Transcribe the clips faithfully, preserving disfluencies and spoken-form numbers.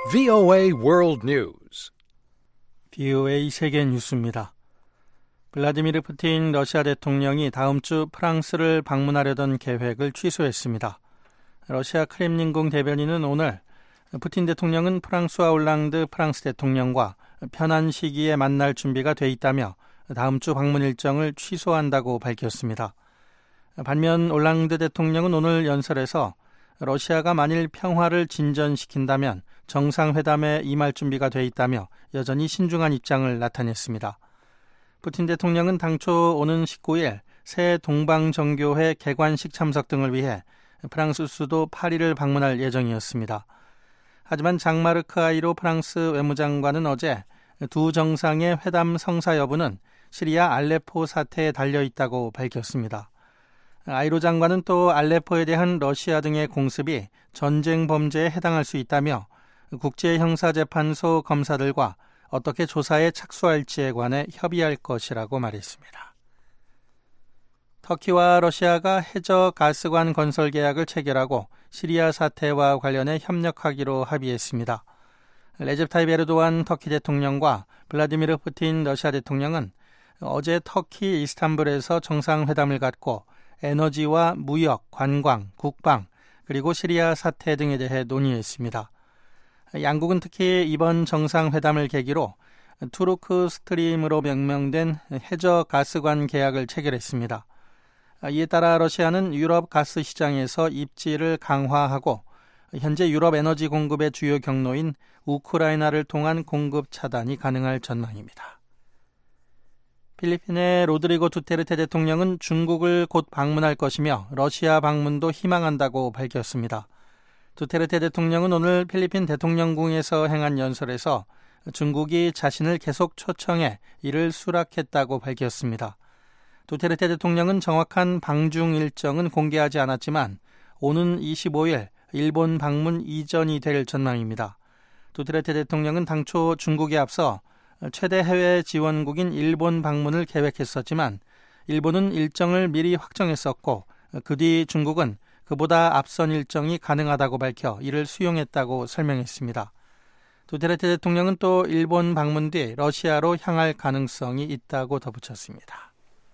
브이오에이 World News. 브이오에이 세계 뉴스입니다. 블라디미르 푸틴 러시아 대통령이 다음 주 프랑스를 방문하려던 계획을 취소했습니다. 러시아 크렘린궁 대변인은 오늘 푸틴 대통령은 프랑스와 올랑드 프랑스 대통령과 편한 시기에 만날 준비가 돼 있다며 다음 주 방문 일정을 취소한다고 밝혔습니다. 반면 올랑드 대통령은 오늘 연설에서 러시아가 만일 평화를 진전시킨다면 정상회담에 임할 준비가 돼 있다며 여전히 신중한 입장을 나타냈습니다. 푸틴 대통령은 당초 오는 십구 일 새 동방정교회 개관식 참석 등을 위해 프랑스 수도 파리를 방문할 예정이었습니다. 하지만 장마르크 아이로 프랑스 외무장관은 어제 두 정상의 회담 성사 여부는 시리아 알레포 사태에 달려있다고 밝혔습니다. 아이로 장관은 또 알레포에 대한 러시아 등의 공습이 전쟁 범죄에 해당할 수 있다며 국제형사재판소 검사들과 어떻게 조사에 착수할지에 관해 협의할 것이라고 말했습니다. 터키와 러시아가 해저 가스관 건설 계약을 체결하고 시리아 사태와 관련해 협력하기로 합의했습니다. 레제프 타이프 에르도안 터키 대통령과 블라디미르 푸틴 러시아 대통령은 어제 터키 이스탄불에서 정상회담을 갖고 에너지와 무역, 관광, 국방, 그리고 시리아 사태 등에 대해 논의했습니다. 양국은 특히 이번 정상회담을 계기로 투르크 스트림으로 명명된 해저 가스관 계약을 체결했습니다. 이에 따라 러시아는 유럽 가스 시장에서 입지를 강화하고 현재 유럽 에너지 공급의 주요 경로인 우크라이나를 통한 공급 차단이 가능할 전망입니다. 필리핀의 로드리고 두테르테 대통령은 중국을 곧 방문할 것이며 러시아 방문도 희망한다고 밝혔습니다. 두테르테 대통령은 오늘 필리핀 대통령궁에서 행한 연설에서 중국이 자신을 계속 초청해 이를 수락했다고 밝혔습니다. 두테르테 대통령은 정확한 방중 일정은 공개하지 않았지만 오는 이십오 일 일본 방문 이전이 될 전망입니다. 두테르테 대통령은 당초 중국에 앞서 최대 해외 지원국인 일본 방문을 계획했었지만 일본은 일정을 미리 확정했었고 그 뒤 중국은 그보다 앞선 일정이 가능하다고 밝혀 이를 수용했다고 설명했습니다. 두테르테 대통령은 또 일본 방문 뒤 러시아로 향할 가능성이 있다고 덧붙였습니다.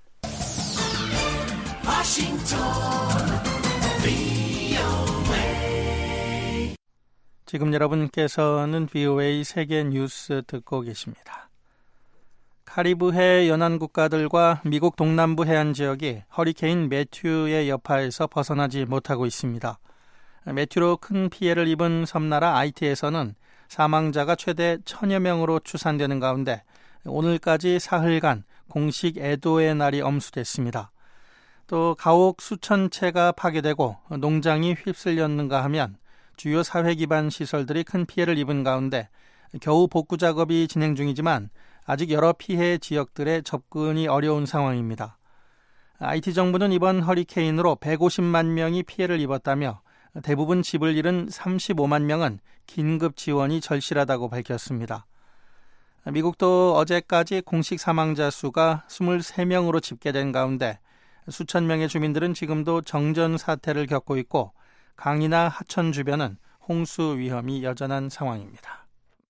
지금 여러분께서는 브이오에이 세계 뉴스 듣고 계십니다. 카리브해 연안 국가들과 미국 동남부 해안 지역이 허리케인 매튜의 여파에서 벗어나지 못하고 있습니다. 매튜로 큰 피해를 입은 섬나라 아이티에서는 사망자가 최대 천여 명으로 추산되는 가운데 오늘까지 사흘간 공식 애도의 날이 엄수됐습니다. 또 가옥 수천 채가 파괴되고 농장이 휩쓸렸는가 하면 주요 사회 기반 시설들이 큰 피해를 입은 가운데 겨우 복구 작업이 진행 중이지만 아직 여러 피해 지역들에 접근이 어려운 상황입니다. 아이티 정부는 이번 허리케인으로 백오십만 명이 피해를 입었다며 대부분 집을 잃은 삼십오만 명은 긴급 지원이 절실하다고 밝혔습니다. 미국도 어제까지 공식 사망자 수가 이십삼 명으로 집계된 가운데 수천 명의 주민들은 지금도 정전 사태를 겪고 있고 강이나 하천 주변은 홍수 위험이 여전한 상황입니다.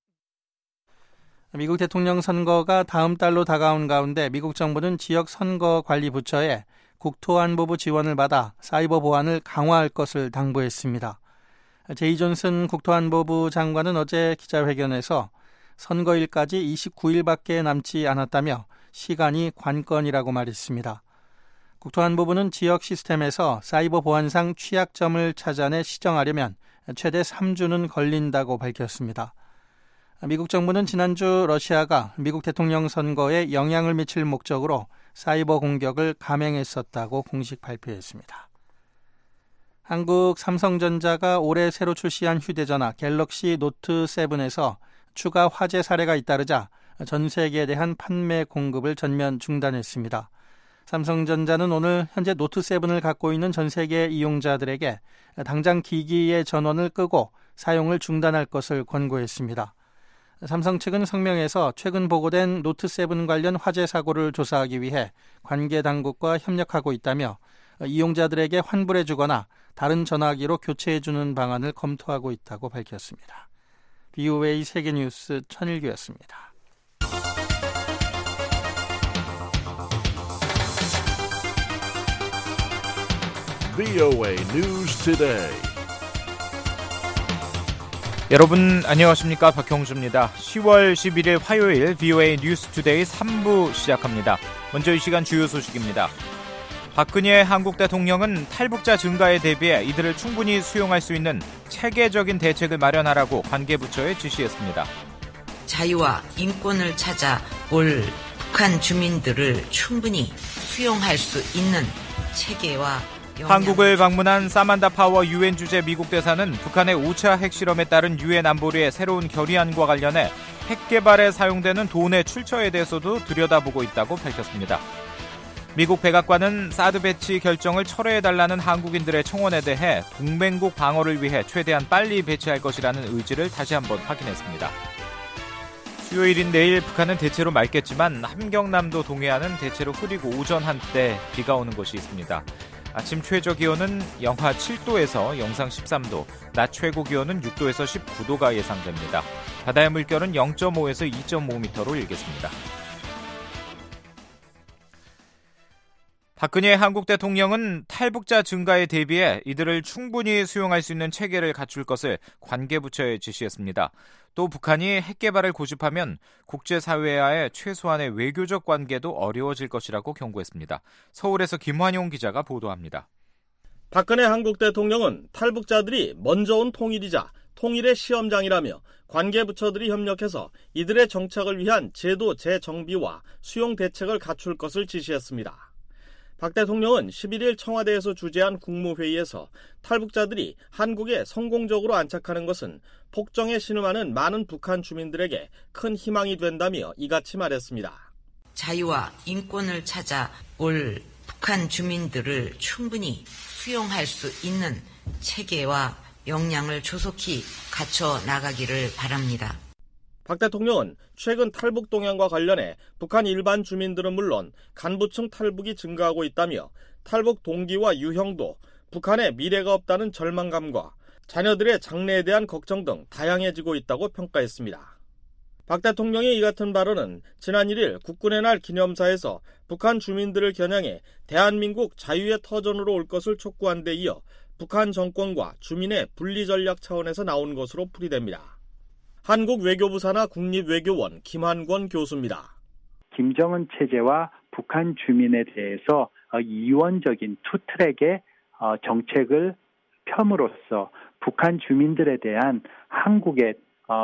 미국 대통령 선거가 다음 달로 다가온 가운데 미국 정부는 지역 선거 관리 부처에 국토안보부 지원을 받아 사이버 보안을 강화할 것을 당부했습니다. 제이 존슨 국토안보부 장관은 어제 기자회견에서 선거일까지 이십구 일밖에 남지 않았다며 시간이 관건이라고 말했습니다. 국토안보부는 지역 시스템에서 사이버 보안상 취약점을 찾아내 시정하려면 최대 삼 주는 걸린다고 밝혔습니다. 미국 정부는 지난주 러시아가 미국 대통령 선거에 영향을 미칠 목적으로 사이버 공격을 감행했었다고 공식 발표했습니다. 한국 삼성전자가 올해 새로 출시한 휴대전화 갤럭시 노트 세븐에서 추가 화재 사례가 잇따르자 전 세계에 대한 판매 공급을 전면 중단했습니다. 삼성전자는 오늘 현재 노트 세븐을 갖고 있는 전 세계 이용자들에게 당장 기기의 전원을 끄고 사용을 중단할 것을 권고했습니다. 삼성 측은 성명에서 최근 보고된 노트 세븐 관련 화재 사고를 조사하기 위해 관계 당국과 협력하고 있다며 이용자들에게 환불해주거나 다른 전화기로 교체해주는 방안을 검토하고 있다고 밝혔습니다. 브이오에이 세계뉴스 천일규였습니다. 브이오에이 News Today. 여러분 안녕하십니까, 박형주입니다. 시월 십일일 화요일 브이오에이 뉴스 투데이 삼 부 시작합니다. 먼저 이 시간 주요 소식입니다. 박근혜 한국 대통령은 탈북자 증가에 대비해 이들을 충분히 수용할 수 있는 체계적인 대책을 마련하라고 관계부처에 지시했습니다. 자유와 인권을 찾아 올 북한 주민들을 충분히 수용할 수 있는 체계와 한국을 방문한 사만다 파워 유엔 주재 미국 대사는 북한의 오 차 핵실험에 따른 유엔 안보리의 새로운 결의안과 관련해 핵 개발에 사용되는 돈의 출처에 대해서도 들여다보고 있다고 밝혔습니다. 미국 백악관은 사드 배치 결정을 철회해달라는 한국인들의 청원에 대해 동맹국 방어를 위해 최대한 빨리 배치할 것이라는 의지를 다시 한번 확인했습니다. 수요일인 내일 북한은 대체로 맑겠지만 함경남도 동해안은 대체로 흐리고 오전 한때 비가 오는 곳이 있습니다. 아침 최저 기온은 영하 칠 도에서 영상 십삼 도, 낮 최고 기온은 육 도에서 십구 도가 예상됩니다. 바다의 물결은 영 점 오에서 이 점 오 미터로 일겠습니다. 박근혜 한국 대통령은 탈북자 증가에 대비해 이들을 충분히 수용할 수 있는 체계를 갖출 것을 관계부처에 지시했습니다. 또 북한이 핵 개발을 고집하면 국제사회와의 최소한의 외교적 관계도 어려워질 것이라고 경고했습니다. 서울에서 김환용 기자가 보도합니다. 박근혜 한국 대통령은 탈북자들이 먼저 온 통일이자 통일의 시험장이라며 관계부처들이 협력해서 이들의 정착을 위한 제도 재정비와 수용 대책을 갖출 것을 지시했습니다. 박 대통령은 십일일 청와대에서 주재한 국무회의에서 탈북자들이 한국에 성공적으로 안착하는 것은 폭정에 신음하는 많은 북한 주민들에게 큰 희망이 된다며 이같이 말했습니다. 자유와 인권을 찾아 올 북한 주민들을 충분히 수용할 수 있는 체계와 역량을 조속히 갖춰 나가기를 바랍니다. 박 대통령은 최근 탈북 동향과 관련해 북한 일반 주민들은 물론 간부층 탈북이 증가하고 있다며 탈북 동기와 유형도 북한에 미래가 없다는 절망감과 자녀들의 장래에 대한 걱정 등 다양해지고 있다고 평가했습니다. 박 대통령의 이 같은 발언은 지난 일일 국군의 날 기념사에서 북한 주민들을 겨냥해 대한민국 자유의 터전으로 올 것을 촉구한 데 이어 북한 정권과 주민의 분리 전략 차원에서 나온 것으로 풀이됩니다. 한국 외교부 산하 국립외교원 김한권 교수입니다. 김정은 체제와 북한 주민에 대해서 이원적인 투트랙의 정책을 펴므로써 북한 주민들에 대한 한국의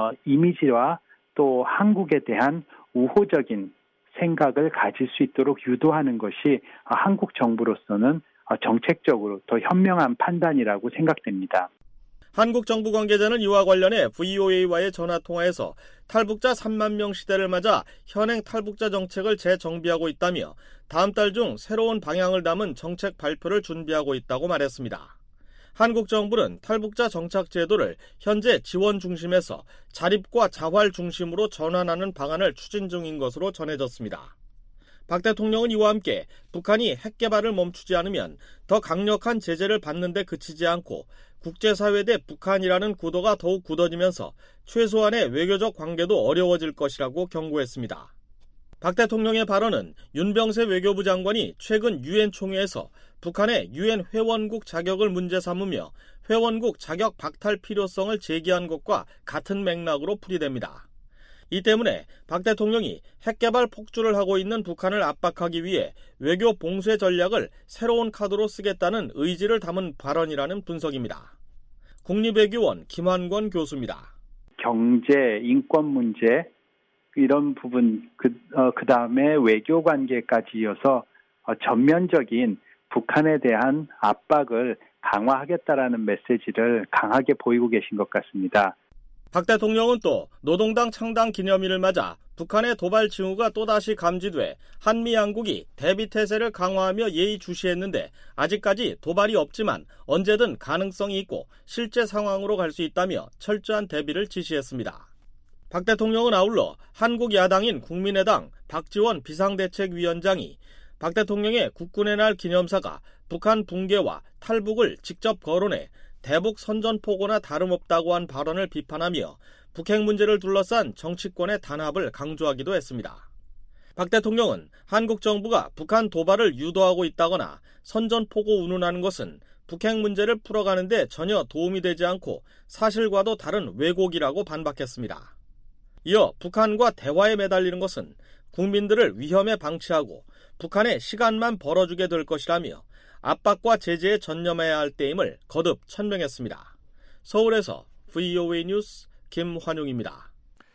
이미지와 또 한국에 대한 우호적인 생각을 가질 수 있도록 유도하는 것이 한국 정부로서는 정책적으로 더 현명한 판단이라고 생각됩니다. 한국 정부 관계자는 이와 관련해 브이오에이와의 전화통화에서 탈북자 삼만 명 시대를 맞아 현행 탈북자 정책을 재정비하고 있다며 다음 달 중 새로운 방향을 담은 정책 발표를 준비하고 있다고 말했습니다. 한국 정부는 탈북자 정착 제도를 현재 지원 중심에서 자립과 자활 중심으로 전환하는 방안을 추진 중인 것으로 전해졌습니다. 박 대통령은 이와 함께 북한이 핵 개발을 멈추지 않으면 더 강력한 제재를 받는 데 그치지 않고 국제사회 대 북한이라는 구도가 더욱 굳어지면서 최소한의 외교적 관계도 어려워질 것이라고 경고했습니다. 박 대통령의 발언은 윤병세 외교부 장관이 최근 유엔 총회에서 북한의 유엔 회원국 자격을 문제 삼으며 회원국 자격 박탈 필요성을 제기한 것과 같은 맥락으로 풀이됩니다. 이 때문에 박 대통령이 핵개발 폭주를 하고 있는 북한을 압박하기 위해 외교 봉쇄 전략을 새로운 카드로 쓰겠다는 의지를 담은 발언이라는 분석입니다. 국립외교원 김한권 교수입니다. 경제, 인권 문제 이런 부분 그, 어, 그 다음에 외교 관계까지 이어서 어, 전면적인 북한에 대한 압박을 강화하겠다라는 메시지를 강하게 보이고 계신 것 같습니다. 박 대통령은 또 노동당 창당 기념일을 맞아 북한의 도발 징후가 또다시 감지돼 한미 양국이 대비태세를 강화하며 예의주시했는데 아직까지 도발이 없지만 언제든 가능성이 있고 실제 상황으로 갈 수 있다며 철저한 대비를 지시했습니다. 박 대통령은 아울러 한국 야당인 국민의당 박지원 비상대책위원장이 박 대통령의 국군의 날 기념사가 북한 붕괴와 탈북을 직접 거론해 대북 선전포고나 다름없다고 한 발언을 비판하며 북핵 문제를 둘러싼 정치권의 단합을 강조하기도 했습니다. 박 대통령은 한국 정부가 북한 도발을 유도하고 있다거나 선전포고 운운하는 것은 북핵 문제를 풀어가는 데 전혀 도움이 되지 않고 사실과도 다른 왜곡이라고 반박했습니다. 이어 북한과 대화에 매달리는 것은 국민들을 위험에 방치하고 북한의 시간만 벌어주게 될 것이라며 압박과 제재에 전념해야 할 때임을 거듭 천명했습니다. 서울에서 브이오에이 뉴스 김환용입니다.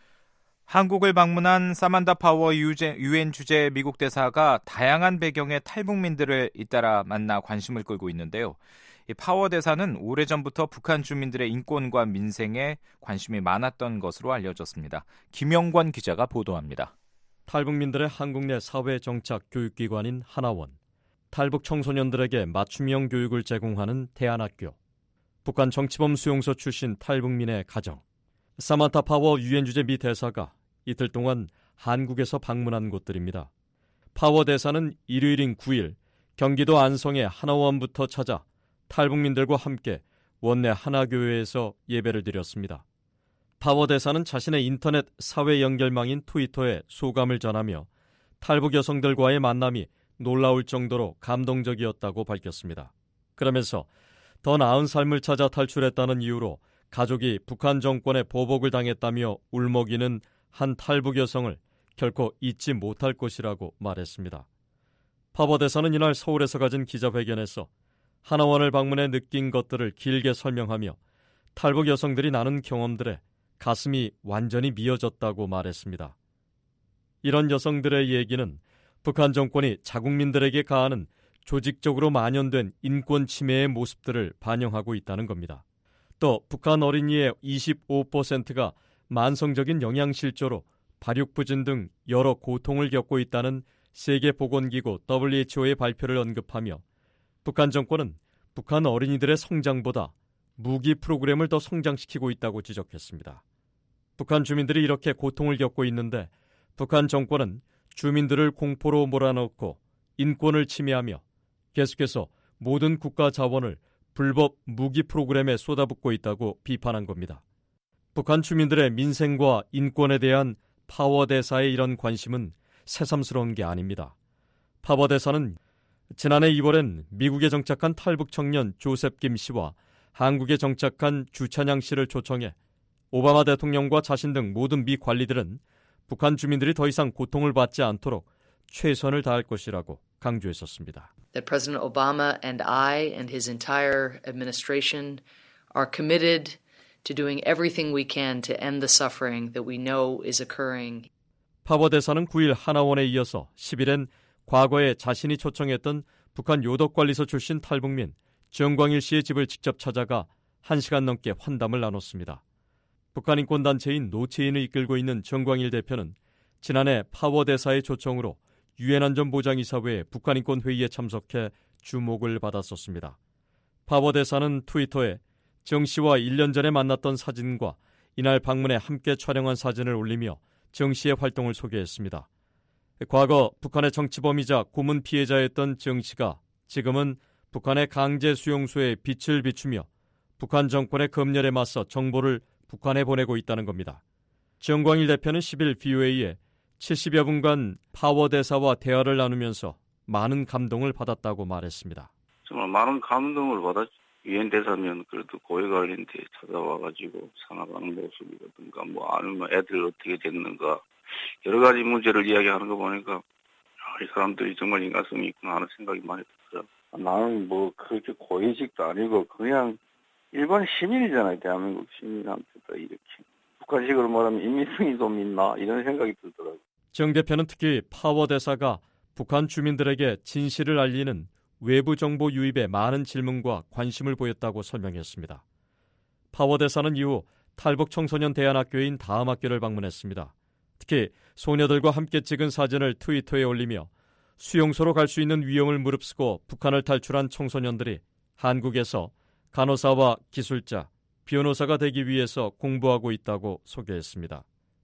한국을 방문한 사만다 파워 유엔 주재 미국 대사가 다양한 배경의 탈북민들을 잇따라 만나 관심을 끌고 있는데요. 이 파워 대사는 오래전부터 북한 주민들의 인권과 민생에 관심이 많았던 것으로 알려졌습니다. 김영권 기자가 보도합니다. 탈북민들의 한국 내 사회 정착 교육기관인 하나원, 탈북 청소년들에게 맞춤형 교육을 제공하는 대안학교, 북한 정치범 수용소 출신 탈북민의 가정, 사만타 파워 유엔 주재 미 대사가 이틀 동안 한국에서 방문한 곳들입니다. 파워 대사는 일요일인 구일 경기도 안성의 하나원부터 찾아 탈북민들과 함께 원내 하나교회에서 예배를 드렸습니다. 파워 대사는 자신의 인터넷 사회 연결망인 트위터에 소감을 전하며 탈북 여성들과의 만남이 놀라울 정도로 감동적이었다고 밝혔습니다. 그러면서 더 나은 삶을 찾아 탈출했다는 이유로 가족이 북한 정권의 보복을 당했다며 울먹이는 한 탈북 여성을 결코 잊지 못할 것이라고 말했습니다. 파워 대사는 이날 서울에서 가진 기자회견에서 하나원을 방문해 느낀 것들을 길게 설명하며 탈북 여성들이 나눈 경험들에 가슴이 완전히 미어졌다고 말했습니다. 이런 여성들의 얘기는 북한 정권이 자국민들에게 가하는 조직적으로 만연된 인권 침해의 모습들을 반영하고 있다는 겁니다. 또 북한 어린이의 이십오 퍼센트가 만성적인 영양실조로 발육부진 등 여러 고통을 겪고 있다는 세계보건기구 더블유에이치오의 발표를 언급하며 북한 정권은 북한 어린이들의 성장보다 무기 프로그램을 더 성장시키고 있다고 지적했습니다. 북한 주민들이 이렇게 고통을 겪고 있는데 북한 정권은 주민들을 공포로 몰아넣고 인권을 침해하며 계속해서 모든 국가 자원을 불법 무기 프로그램에 쏟아붓고 있다고 비판한 겁니다. 북한 주민들의 민생과 인권에 대한 파워 대사의 이런 관심은 새삼스러운 게 아닙니다. 파워 대사는 지난해 이월엔 미국에 정착한 탈북 청년 조셉 김 씨와 한국에 정착한 주찬양 씨를 초청해 오바마 대통령과 자신 등 모든 미 관리들은 북한 주민들이 더 이상 고통을 받지 않도록 최선을 다할 것이라고 강조했었습니다. That President Obama and I and his entire administration are committed to doing everything we can to end the suffering that we know is occurring. 파워 대사는 구일 하나원에 이어서 십일엔 과거에 자신이 초청했던 북한 요덕관리소 출신 탈북민 정광일 씨의 집을 직접 찾아가 한 시간 넘게 환담을 나눴습니다. 북한 인권단체인 노체인을 이끌고 있는 정광일 대표는 지난해 파워 대사의 초청으로 유엔 안전보장이사회 북한 인권 회의에 참석해 주목을 받았었습니다. 파워 대사는 트위터에 정 씨와 일 년 전에 만났던 사진과 이날 방문에 함께 촬영한 사진을 올리며 정 씨의 활동을 소개했습니다. 과거 북한의 정치범이자 고문 피해자였던 정 씨가 지금은 북한의 강제 수용소에 빛을 비추며 북한 정권의 검열에 맞서 정보를 북한에 보내고 있다는 겁니다. 정광일 대표는 십일 브이오에이에 칠십여 분간 파워 대사와 대화를 나누면서 많은 감동을 받았다고 말했습니다. 정말 많은 감동을 받았죠. 유엔 대사면 그래도 고위관리한테 찾아와가지고 산업하는 모습이라든가 뭐 아니면 애들 어떻게 됐는가 여러 가지 문제를 이야기하는 거 보니까 이 사람들이 정말 인간성이 있구나 하는 생각이 많이 들어요. 나는 뭐 그렇게 고위직도 아니고 그냥 일반 시민이잖아요. 대한민국 시민한테도 이렇게. 북한식으로 말하면 인민성이 좀 있나 이런 생각이 들더라고요. 정 대표는 특히 파워 대사가 북한 주민들에게 진실을 알리는 외부 정보 유입에 많은 질문과 관심을 보였다고 설명했습니다. 파워 대사는 이후 탈북 청소년 대안학교인 다음학교를 방문했습니다. 특히 소녀들과 함께 찍은 사진을 트위터에 올리며 수용소로 갈 수 있는 위험을 무릅쓰고 북한을 탈출한 청소년들이 한국에서 간호사와 기술자, 변호사가 되기 위해서 공부하고 있다고 소개했습니다.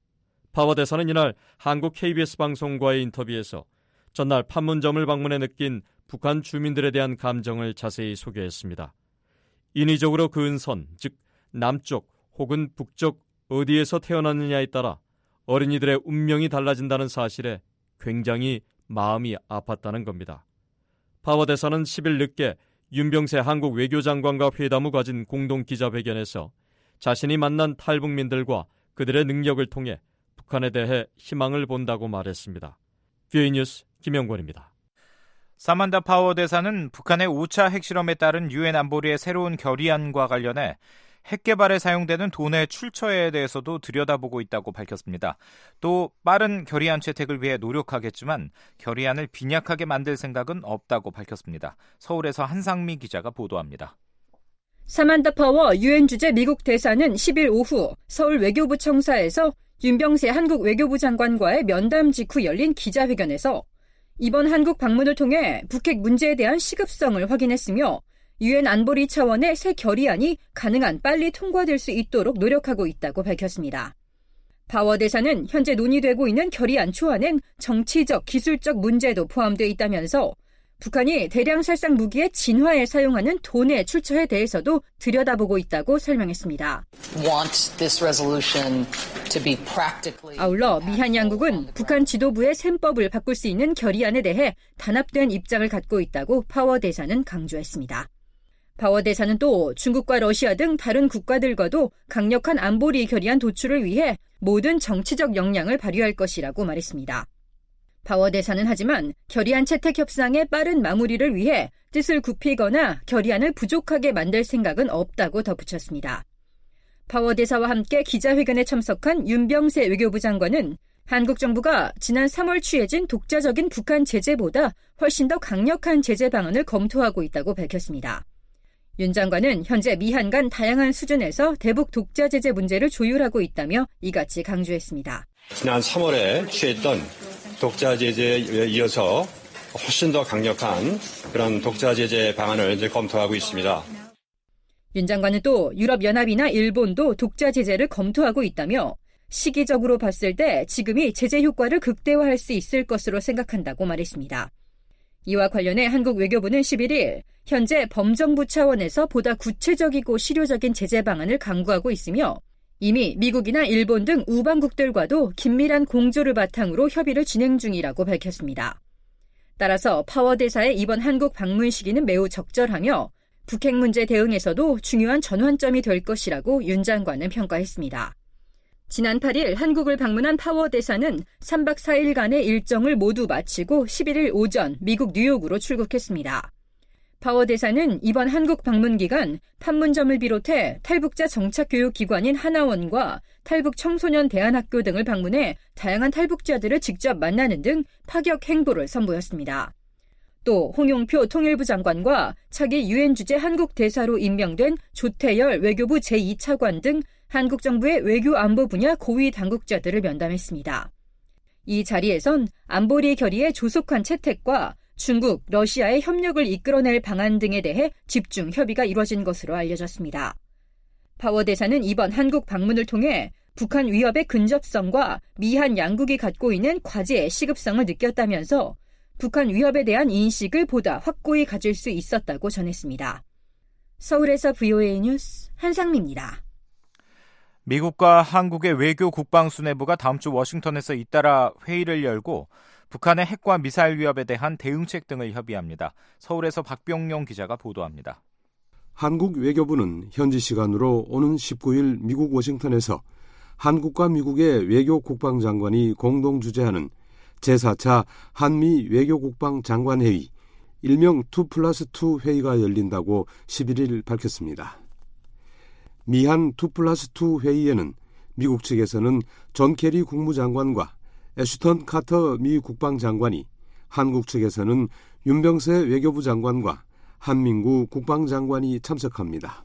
파워 대사는 이날 한국 케이비에스 방송과의 인터뷰에서 전날 판문점을 방문해 느낀 북한 주민들에 대한 감정을 자세히 소개했습니다. 인위적으로 그은 선, 즉 남쪽 혹은 북쪽 어디에서 태어났느냐에 따라 어린이들의 운명이 달라진다는 사실에 굉장히 마음이 아팠다는 겁니다. 파워 대사는 십 일 늦게 윤병세 한국 외교장관과 회담을 가진 공동 기자회견에서 자신이 만난 탈북민들과 그들의 능력을 통해 북한에 대해 희망을 본다고 말했습니다. 뷰이 뉴스 김영권입니다. 사만다 파워 대사는 북한의 오 차 핵실험에 따른 유엔 안보리의 새로운 결의안과 관련해 핵 개발에 사용되는 돈의 출처에 대해서도 들여다보고 있다고 밝혔습니다. 또 빠른 결의안 채택을 위해 노력하겠지만 결의안을 빈약하게 만들 생각은 없다고 밝혔습니다. 서울에서 한상미 기자가 보도합니다. 사만다 파워 유엔 주재 미국 대사는 십 일 오후 서울 외교부 청사에서 윤병세 한국 외교부 장관과의 면담 직후 열린 기자회견에서 이번 한국 방문을 통해 북핵 문제에 대한 시급성을 확인했으며 유엔 안보리 차원의 새 결의안이 가능한 빨리 통과될 수 있도록 노력하고 있다고 밝혔습니다. 파워 대사는 현재 논의되고 있는 결의안 초안엔 정치적, 기술적 문제도 포함되어 있다면서 북한이 대량 살상 무기의 진화에 사용하는 돈의 출처에 대해서도 들여다보고 있다고 설명했습니다. 아울러 미한 양국은 북한 지도부의 셈법을 바꿀 수 있는 결의안에 대해 단합된 입장을 갖고 있다고 파워 대사는 강조했습니다. 파워 대사는 또 중국과 러시아 등 다른 국가들과도 강력한 안보리 결의안 도출을 위해 모든 정치적 역량을 발휘할 것이라고 말했습니다. 파워 대사는 하지만 결의안 채택 협상의 빠른 마무리를 위해 뜻을 굽히거나 결의안을 부족하게 만들 생각은 없다고 덧붙였습니다. 파워 대사와 함께 기자회견에 참석한 윤병세 외교부 장관은 한국 정부가 지난 삼월 취해진 독자적인 북한 제재보다 훨씬 더 강력한 제재 방안을 검토하고 있다고 밝혔습니다. 윤 장관은 현재 미한 간 다양한 수준에서 대북 독자 제재 문제를 조율하고 있다며 이같이 강조했습니다. 지난 삼월에 취했던 독자 제재에 이어서 훨씬 더 강력한 그런 독자 제재 방안을 이제 검토하고 있습니다. 윤 장관은 또 유럽연합이나 일본도 독자 제재를 검토하고 있다며 시기적으로 봤을 때 지금이 제재 효과를 극대화할 수 있을 것으로 생각한다고 말했습니다. 이와 관련해 한국 외교부는 십일 일 현재 범정부 차원에서 보다 구체적이고 실효적인 제재 방안을 강구하고 있으며 이미 미국이나 일본 등 우방국들과도 긴밀한 공조를 바탕으로 협의를 진행 중이라고 밝혔습니다. 따라서 파워 대사의 이번 한국 방문 시기는 매우 적절하며 북핵 문제 대응에서도 중요한 전환점이 될 것이라고 윤 장관은 평가했습니다. 지난 팔 일 한국을 방문한 파워 대사는 삼 박 사 일간의 일정을 모두 마치고 십일 일 오전 미국 뉴욕으로 출국했습니다. 파워 대사는 이번 한국 방문 기간 판문점을 비롯해 탈북자 정착교육기관인 하나원과 탈북 청소년 대안학교 등을 방문해 다양한 탈북자들을 직접 만나는 등 파격 행보를 선보였습니다. 또 홍용표 통일부 장관과 차기 유엔 주재 한국 대사로 임명된 조태열 외교부 제이 차관 등 한국 정부의 외교 안보 분야 고위 당국자들을 면담했습니다. 이 자리에선 안보리 결의의 조속한 채택과 중국, 러시아의 협력을 이끌어낼 방안 등에 대해 집중 협의가 이뤄진 것으로 알려졌습니다. 파워 대사는 이번 한국 방문을 통해 북한 위협의 근접성과 미한 양국이 갖고 있는 과제의 시급성을 느꼈다면서 북한 위협에 대한 인식을 보다 확고히 가질 수 있었다고 전했습니다. 서울에서 브이오에이 뉴스 한상미입니다. 미국과 한국의 외교 국방수뇌부가 다음 주 워싱턴에서 잇따라 회의를 열고 북한의 핵과 미사일 위협에 대한 대응책 등을 협의합니다. 서울에서 박병용 기자가 보도합니다. 한국 외교부는 현지 시간으로 오는 십구 일 미국 워싱턴에서 한국과 미국의 외교 국방장관이 공동 주재하는 제사 차 한미 외교국방장관회의, 일명 투 플러스 투 회의가 열린다고 십일 일 밝혔습니다. 미한 투 플러스 투 회의에는 미국 측에서는 존 케리 국무장관과 애슈턴 카터 미 국방장관이, 한국 측에서는 윤병세 외교부 장관과 한민구 국방장관이 참석합니다.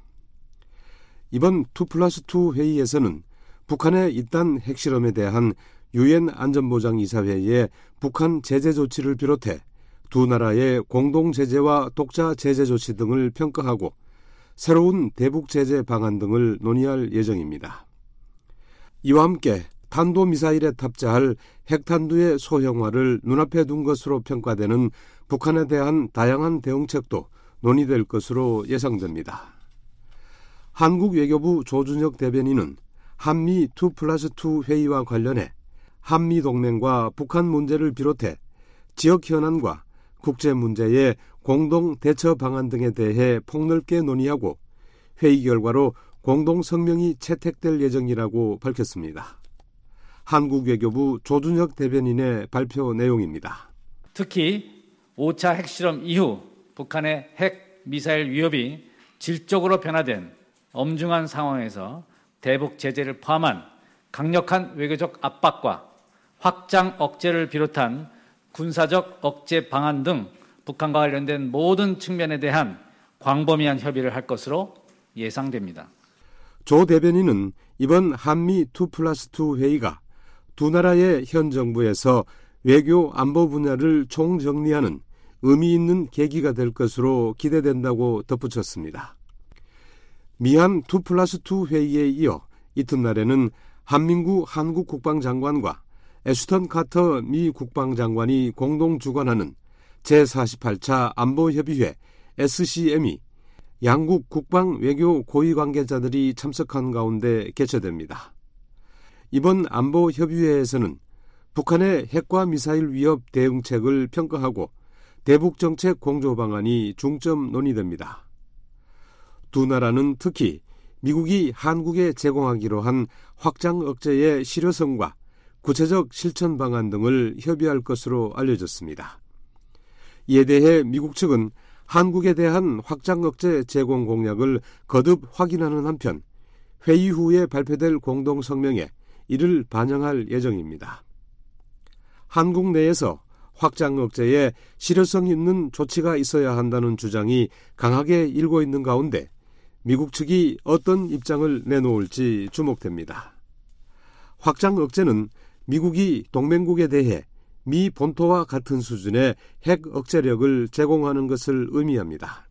이번 투 플러스 투 회의에서는 북한의 잇단 핵실험에 대한 유엔 안전보장이사회의 북한 제재 조치를 비롯해 두 나라의 공동 제재와 독자 제재 조치 등을 평가하고 새로운 대북 제재 방안 등을 논의할 예정입니다. 이와 함께 탄도미사일에 탑재할 핵탄두의 소형화를 눈앞에 둔 것으로 평가되는 북한에 대한 다양한 대응책도 논의될 것으로 예상됩니다. 한국 외교부 조준혁 대변인은 한미 투 플러스 투 회의와 관련해 한미 동맹과 북한 문제를 비롯해 지역 현안과 국제 문제의 공동 대처 방안 등에 대해 폭넓게 논의하고 회의 결과로 공동 성명이 채택될 예정이라고 밝혔습니다. 한국 외교부 조준혁 대변인의 발표 내용입니다. 특히 오 차 핵실험 이후 북한의 핵 미사일 위협이 질적으로 변화된 엄중한 상황에서 대북 제재를 포함한 강력한 외교적 압박과 확장 억제를 비롯한 군사적 억제 방안 등 북한과 관련된 모든 측면에 대한 광범위한 협의를 할 것으로 예상됩니다. 조 대변인은 이번 한미 투 플러스 투 회의가 두 나라의 현 정부에서 외교 안보 분야를 총정리하는 의미 있는 계기가 될 것으로 기대된다고 덧붙였습니다. 미한 투 플러스 투 회의에 이어 이튿날에는 한민구 한국 국방장관과 애슈턴 카터 미 국방장관이 공동 주관하는 제사십팔 차 안보협의회 에스씨엠이 양국 국방 외교 고위 관계자들이 참석한 가운데 개최됩니다. 이번 안보협의회에서는 북한의 핵과 미사일 위협 대응책을 평가하고 대북정책 공조 방안이 중점 논의됩니다. 두 나라는 특히 미국이 한국에 제공하기로 한 확장 억제의 실효성과 구체적 실천 방안 등을 협의할 것으로 알려졌습니다. 이에 대해 미국 측은 한국에 대한 확장 억제 제공 공약을 거듭 확인하는 한편 회의 후에 발표될 공동 성명에 이를 반영할 예정입니다. 한국 내에서 확장 억제에 실효성 있는 조치가 있어야 한다는 주장이 강하게 일고 있는 가운데 미국 측이 어떤 입장을 내놓을지 주목됩니다. 확장 억제는 미국이 동맹국에 대해 미 본토와 같은 수준의 핵 억제력을 제공하는 것을 의미합니다.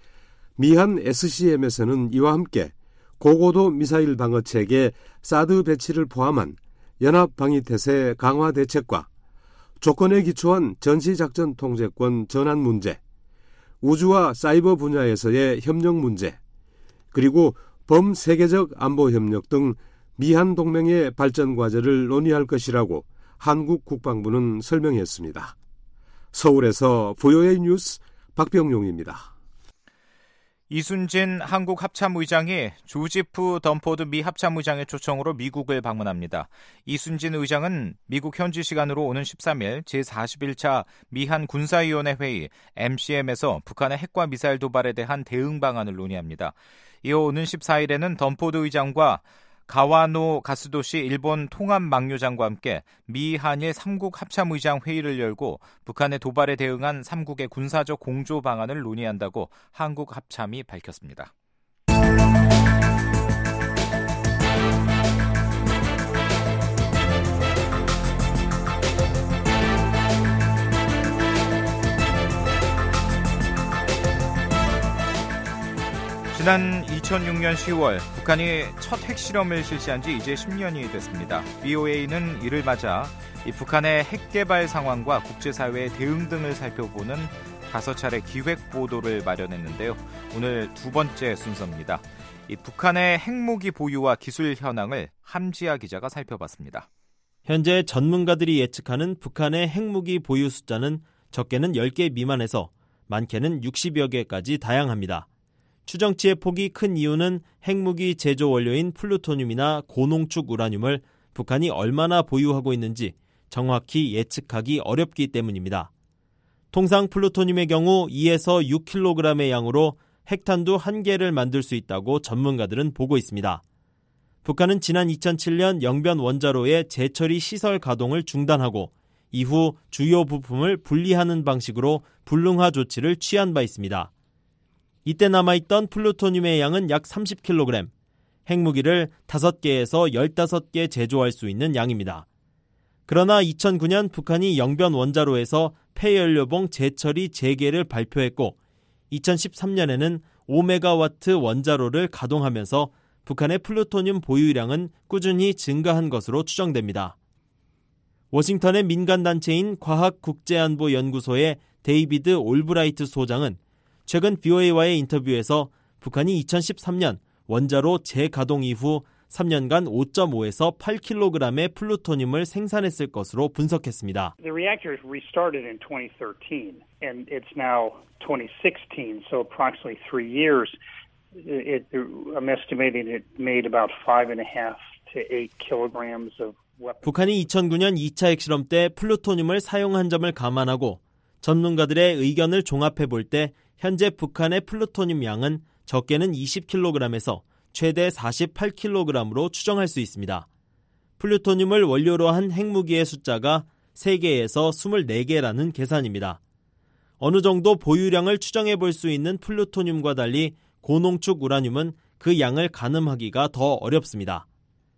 미한 에스씨엠에서는 이와 함께 고고도 미사일 방어 체계 사드 배치를 포함한 연합방위태세 강화 대책과 조건에 기초한 전시작전 통제권 전환 문제, 우주와 사이버 분야에서의 협력 문제, 그리고 범세계적 안보 협력 등 미한 동맹의 발전 과제를 논의할 것이라고 한국 국방부는 설명했습니다. 서울에서 브이오에이 뉴스 박병용입니다. 이순진 한국 합참의장이 조지프 덤포드 미 합참의장의 초청으로 미국을 방문합니다. 이순진 의장은 미국 현지 시간으로 오는 십삼 일 제사십일 차 미한 군사위원회 회의 엠씨엠에서 북한의 핵과 미사일 도발에 대한 대응 방안을 논의합니다. 이어 오는 십사 일에는 덤포드 의장과 가와노 가스도시 일본 통합망료장과 함께 미 한일 삼국 합참의장 회의를 열고 북한의 도발에 대응한 삼국의 군사적 공조 방안을 논의한다고 한국 합참이 밝혔습니다. 지난 이천육 년 시월 북한이 첫 핵실험을 실시한 지 이제 십 년이 됐습니다. 브이오에이는 이를 맞아 이 북한의 핵 개발 상황과 국제사회의 대응 등을 살펴보는 다섯 차례 기획 보도를 마련했는데요. 오늘 두 번째 순서입니다. 이 북한의 핵무기 보유와 기술 현황을 함지아 기자가 살펴봤습니다. 현재 전문가들이 예측하는 북한의 핵무기 보유 숫자는 적게는 열 개 미만에서 많게는 육십여 개까지 다양합니다. 추정치의 폭이 큰 이유는 핵무기 제조 원료인 플루토늄이나 고농축 우라늄을 북한이 얼마나 보유하고 있는지 정확히 예측하기 어렵기 때문입니다. 통상 플루토늄의 경우 이에서 육 킬로그램의 양으로 핵탄두 한 개를 만들 수 있다고 전문가들은 보고 있습니다. 북한은 지난 이천칠 년 영변 원자로의 재처리 시설 가동을 중단하고 이후 주요 부품을 분리하는 방식으로 불능화 조치를 취한 바 있습니다. 이때 남아있던 플루토늄의 양은 약 삼십 킬로그램, 핵무기를 다섯 개에서 열다섯 개 제조할 수 있는 양입니다. 그러나 이천구 년 북한이 영변 원자로에서 폐연료봉 재처리 재개를 발표했고 이천십삼 년에는 오 메가와트 원자로를 가동하면서 북한의 플루토늄 보유량은 꾸준히 증가한 것으로 추정됩니다. 워싱턴의 민간단체인 과학국제안보연구소의 데이비드 올브라이트 소장은 최근 브이오에이와의 인터뷰에서 북한이 이천십삼 년 원자로 재가동 이후 삼 년간 오 점 오에서 팔 킬로그램의 플루토늄을 생산했을 것으로 분석했습니다. The reactors restarted in twenty thirteen and it's now twenty sixteen, so approximately three years. It, I'm estimating it made about five and a half to eight kilograms of weapons. 북한이 이천구 년 이 차 핵실험 때 플루토늄을 사용한 점을 감안하고 전문가들의 의견을 종합해 볼 때 현재 북한의 플루토늄 양은 적게는 이십 킬로그램에서 최대 사십팔 킬로그램으로 추정할 수 있습니다. 플루토늄을 원료로 한 핵무기의 숫자가 세 개에서 이십사 개라는 계산입니다. 어느 정도 보유량을 추정해 볼 수 있는 플루토늄과 달리 고농축 우라늄은 그 양을 가늠하기가 더 어렵습니다.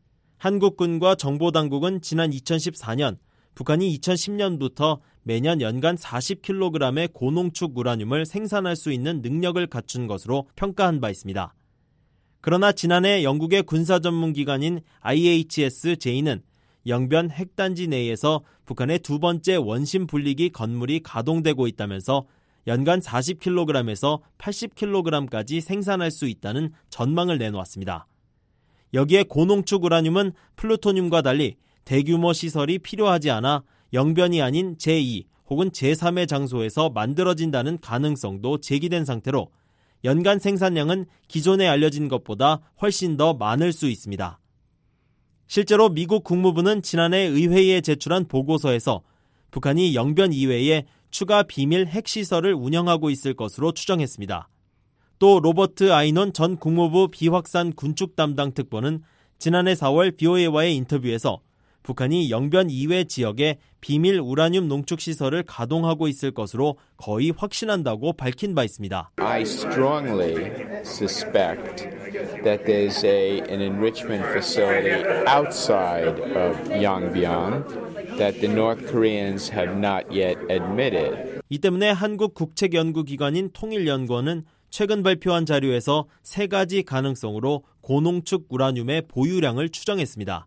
한국군과 정보당국은 지난 이천십사 년 북한이 이천십 년부터 매년 연간 사십 킬로그램의 고농축 우라늄을 생산할 수 있는 능력을 갖춘 것으로 평가한 바 있습니다. 그러나 지난해 영국의 군사전문기관인 아이에이치에스제이는 영변 핵단지 내에서 북한의 두 번째 원심 분리기 건물이 가동되고 있다면서 연간 사십 킬로그램에서 팔십 킬로그램까지 생산할 수 있다는 전망을 내놓았습니다. 여기에 고농축 우라늄은 플루토늄과 달리 대규모 시설이 필요하지 않아 영변이 아닌 제이 혹은 제삼의 장소에서 만들어진다는 가능성도 제기된 상태로 연간 생산량은 기존에 알려진 것보다 훨씬 더 많을 수 있습니다. 실제로 미국 국무부는 지난해 의회에 제출한 보고서에서 북한이 영변 이외에 추가 비밀 핵시설을 운영하고 있을 것으로 추정했습니다. 또 로버트 아이논 전 국무부 비확산 군축 담당 특보는 지난해 사월 브이오에이와의 인터뷰에서 북한이 영변 이외 지역에 비밀 우라늄 농축 시설을 가동하고 있을 것으로 거의 확신한다고 밝힌 바 있습니다. I strongly suspect that there's a, an enrichment facility outside of Yongbyon that the North Koreans have not yet admitted. 이 때문에 한국 국책연구기관인 통일연구원은 최근 발표한 자료에서 세 가지 가능성으로 고농축 우라늄의 보유량을 추정했습니다.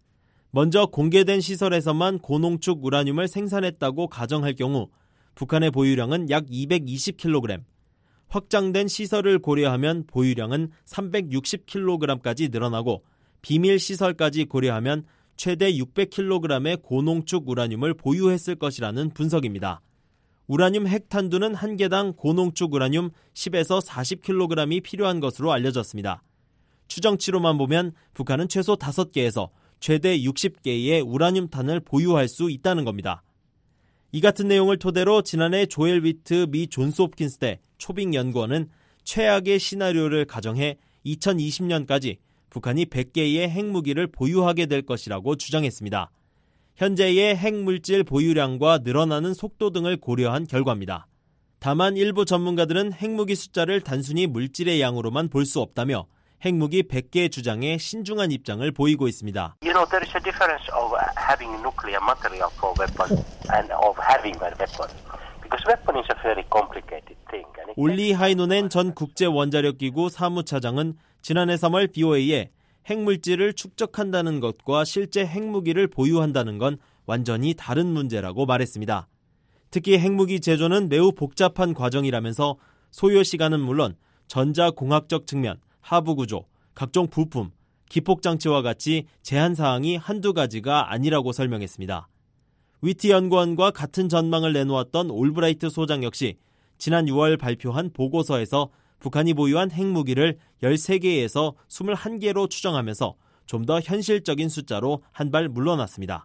먼저 공개된 시설에서만 고농축 우라늄을 생산했다고 가정할 경우 북한의 보유량은 약 이백이십 킬로그램, 확장된 시설을 고려하면 보유량은 삼백육십 킬로그램까지 늘어나고 비밀 시설까지 고려하면 최대 육백 킬로그램의 고농축 우라늄을 보유했을 것이라는 분석입니다. 우라늄 핵탄두는 한 개당 고농축 우라늄 십에서 사십 킬로그램이 필요한 것으로 알려졌습니다. 추정치로만 보면 북한은 최소 다섯 개에서 최대 육십 개의 우라늄탄을 보유할 수 있다는 겁니다. 이 같은 내용을 토대로 지난해 조엘 위트 미 존스 홉킨스대 초빙 연구원은 최악의 시나리오를 가정해 이천이십 년까지 북한이 백 개의 핵무기를 보유하게 될 것이라고 주장했습니다. 현재의 핵물질 보유량과 늘어나는 속도 등을 고려한 결과입니다. 다만 일부 전문가들은 핵무기 숫자를 단순히 물질의 양으로만 볼 수 없다며 핵무기 백 개 주장에 신중한 입장을 보이고 있습니다. You know, there is a difference of having nuclear material for weapons and of having a weapon. Because weapon is a very complicated thing. 올리 하이노넨 전 국제원자력기구 사무차장은 지난해 삼월 브이오에이에 핵물질을 축적한다는 것과 실제 핵무기를 보유한다는 건 완전히 다른 문제라고 말했습니다. 특히 핵무기 제조는 매우 복잡한 과정이라면서 소요 시간은 물론 전자공학적 측면, 하부구조, 각종 부품, 기폭장치와 같이 제한사항이 한두 가지가 아니라고 설명했습니다. 위트 연구원과 같은 전망을 내놓았던 올브라이트 소장 역시 지난 유월 발표한 보고서에서 북한이 보유한 핵무기를 열세 개에서 이십일 개로 추정하면서 좀 더 현실적인 숫자로 한 발 물러났습니다.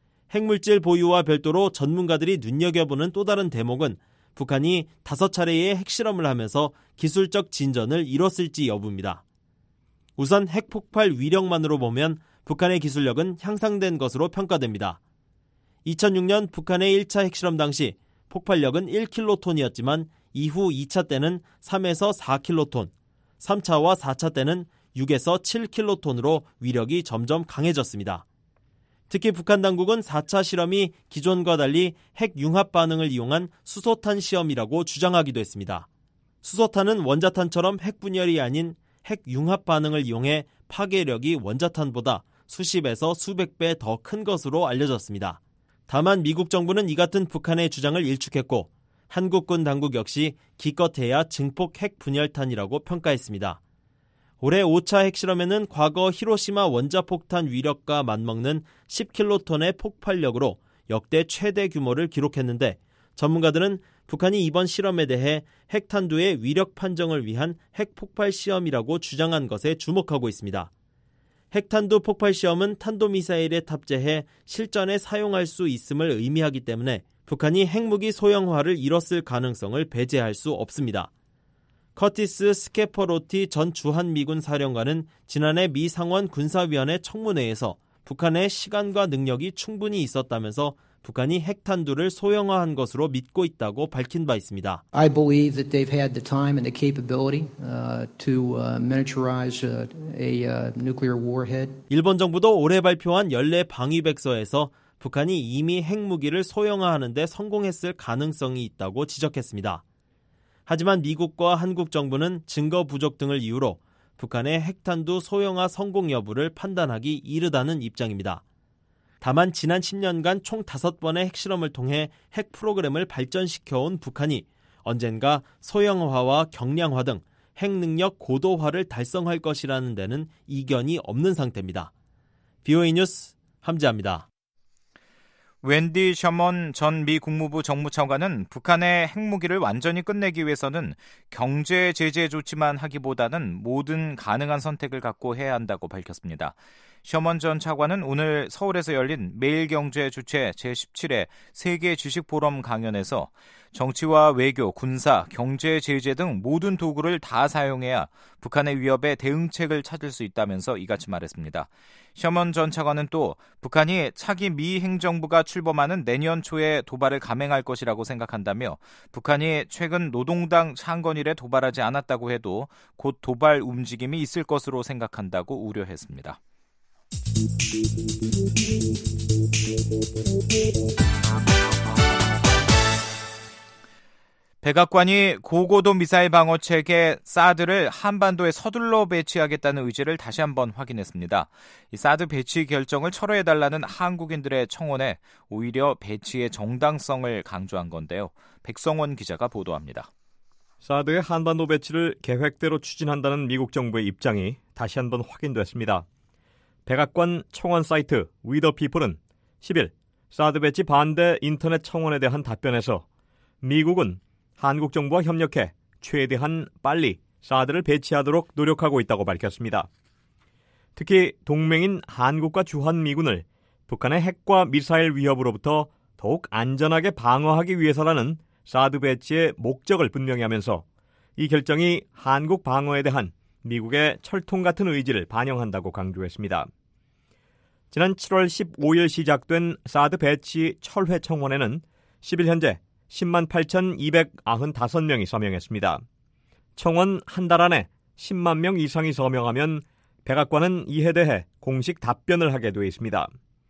핵물질 보유와 별도로 전문가들이 눈여겨보는 또 다른 대목은 북한이 다섯 차례의 핵실험을 하면서 기술적 진전을 이뤘을지 여부입니다. 우선 핵폭발 위력만으로 보면 북한의 기술력은 향상된 것으로 평가됩니다. 이천육 년 북한의 일 차 핵실험 당시 폭발력은 일 킬로톤이었지만 이후 이 차 때는 삼에서 사 킬로톤, 삼 차와 사 차 때는 육에서 칠 킬로톤으로 위력이 점점 강해졌습니다. 특히 북한 당국은 사 차 실험이 기존과 달리 핵융합 반응을 이용한 수소탄 시험이라고 주장하기도 했습니다. 수소탄은 원자탄처럼 핵분열이 아닌 핵융합 반응을 이용해 파괴력이 원자탄보다 수십에서 수백 배 더 큰 것으로 알려졌습니다. 다만 미국 정부는 이 같은 북한의 주장을 일축했고 한국군 당국 역시 기껏해야 증폭 핵분열탄이라고 평가했습니다. 올해 오 차 핵실험에는 과거 히로시마 원자폭탄 위력과 맞먹는 십 킬로톤의 폭발력으로 역대 최대 규모를 기록했는데 전문가들은 북한이 이번 실험에 대해 핵탄두의 위력 판정을 위한 핵폭발 시험이라고 주장한 것에 주목하고 있습니다. 핵탄두 폭발 시험은 탄도미사일에 탑재해 실전에 사용할 수 있음을 의미하기 때문에 북한이 핵무기 소형화를 이뤘을 가능성을 배제할 수 없습니다. 커티스 스케퍼로티 전 주한미군 사령관은 지난해 미 상원 군사위원회 청문회에서 북한의 시간과 능력이 충분히 있었다면서 북한이 핵탄두를 소형화한 것으로 믿고 있다고 밝힌 바 있습니다. I believe that they've had the time and the capability uh, to uh, miniaturize uh, a uh, nuclear warhead. 일본 정부도 올해 발표한 연례 방위백서에서 북한이 이미 핵무기를 소형화하는 데 성공했을 가능성이 있다고 지적했습니다. 하지만 미국과 한국 정부는 증거 부족 등을 이유로 북한의 핵탄두 소형화 성공 여부를 판단하기 이르다는 입장입니다. 다만 지난 십 년간 총 다섯 번의 핵실험을 통해 핵 프로그램을 발전시켜온 북한이 언젠가 소형화와 경량화 등 핵능력 고도화를 달성할 것이라는 데는 이견이 없는 상태입니다. 비오에이 뉴스 함지아입니다. 웬디 셔먼 전 미 국무부 정무차관은 북한의 핵무기를 완전히 끝내기 위해서는 경제 제재 조치만 하기보다는 모든 가능한 선택을 갖고 해야 한다고 밝혔습니다. 셔먼 전 차관은 오늘 서울에서 열린 매일경제 주최 제십칠 회 세계 주식포럼 강연에서 정치와 외교, 군사, 경제 제재 등 모든 도구를 다 사용해야 북한의 위협에 대응책을 찾을 수 있다면서 이같이 말했습니다. 셔먼 전 차관은 또 북한이 차기 미 행정부가 출범하는 내년 초에 도발을 감행할 것이라고 생각한다며 북한이 최근 노동당 창건일에 도발하지 않았다고 해도 곧 도발 움직임이 있을 것으로 생각한다고 우려했습니다. 백악관이 고고도 미사일 방어 체계 사드를 한반도에 서둘러 배치하겠다는 의지를 다시 한번 확인했습니다. 이 사드 배치 결정을 철회해달라는 한국인들의 청원에 오히려 배치의 정당성을 강조한 건데요. 백성원 기자가 보도합니다. 사드의 한반도 배치를 계획대로 추진한다는 미국 정부의 입장이 다시 한번 확인됐습니다. 백악관 청원 사이트 위더피플은 십 일 사드 배치 반대 인터넷 청원에 대한 답변에서 미국은 한국 정부와 협력해 최대한 빨리 사드를 배치하도록 노력하고 있다고 밝혔습니다. 특히 동맹인 한국과 주한미군을 북한의 핵과 미사일 위협으로부터 더욱 안전하게 방어하기 위해서라는 사드 배치의 목적을 분명히 하면서 이 결정이 한국 방어에 대한 미국의 철통 같은 의지를 반영한다고 강조했습니다. 지난 칠월 십오일 시작된 사드 배치 철회 청원에는 십 일 현재 십만 팔천이백구십오 명이 서명했습니다. 청원 한 달 안에 십만 명 이상이 서명하면 백악관은 이에 대해 공식 답변을 하게 돼 있습니다.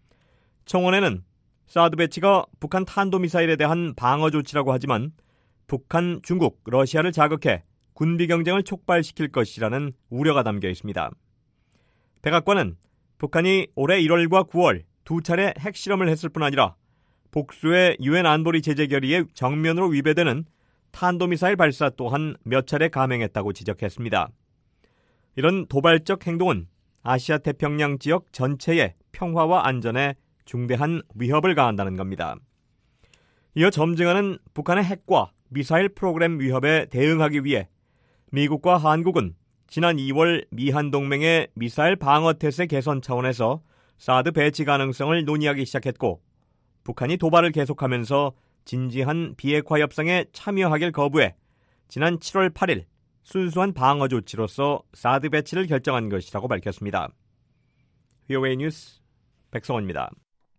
청원에는 사드 배치가 북한 탄도미사일에 대한 방어 조치라고 하지만 북한, 중국, 러시아를 자극해 군비 경쟁을 촉발시킬 것이라는 우려가 담겨 있습니다. 백악관은 북한이 올해 일월과 구월 두 차례 핵실험을 했을 뿐 아니라 복수의 유엔 안보리 제재 결의에 정면으로 위배되는 탄도미사일 발사 또한 몇 차례 감행했다고 지적했습니다. 이런 도발적 행동은 아시아 태평양 지역 전체의 평화와 안전에 중대한 위협을 가한다는 겁니다. 이어 점증하는 북한의 핵과 미사일 프로그램 위협에 대응하기 위해 미국과 한국은 지난 이월 미한 동맹의 미사일 방어 태세 개선 차원에서 사드 배치 가능성을 논의하기 시작했고 북한이 도발을 계속하면서 진지한 비핵화 협상에 참여하길 거부해 지난 칠월 팔일 순수한 방어 조치로서 사드 배치를 결정한 것이라고 밝혔습니다. 비오에이 뉴스 백성원입니다.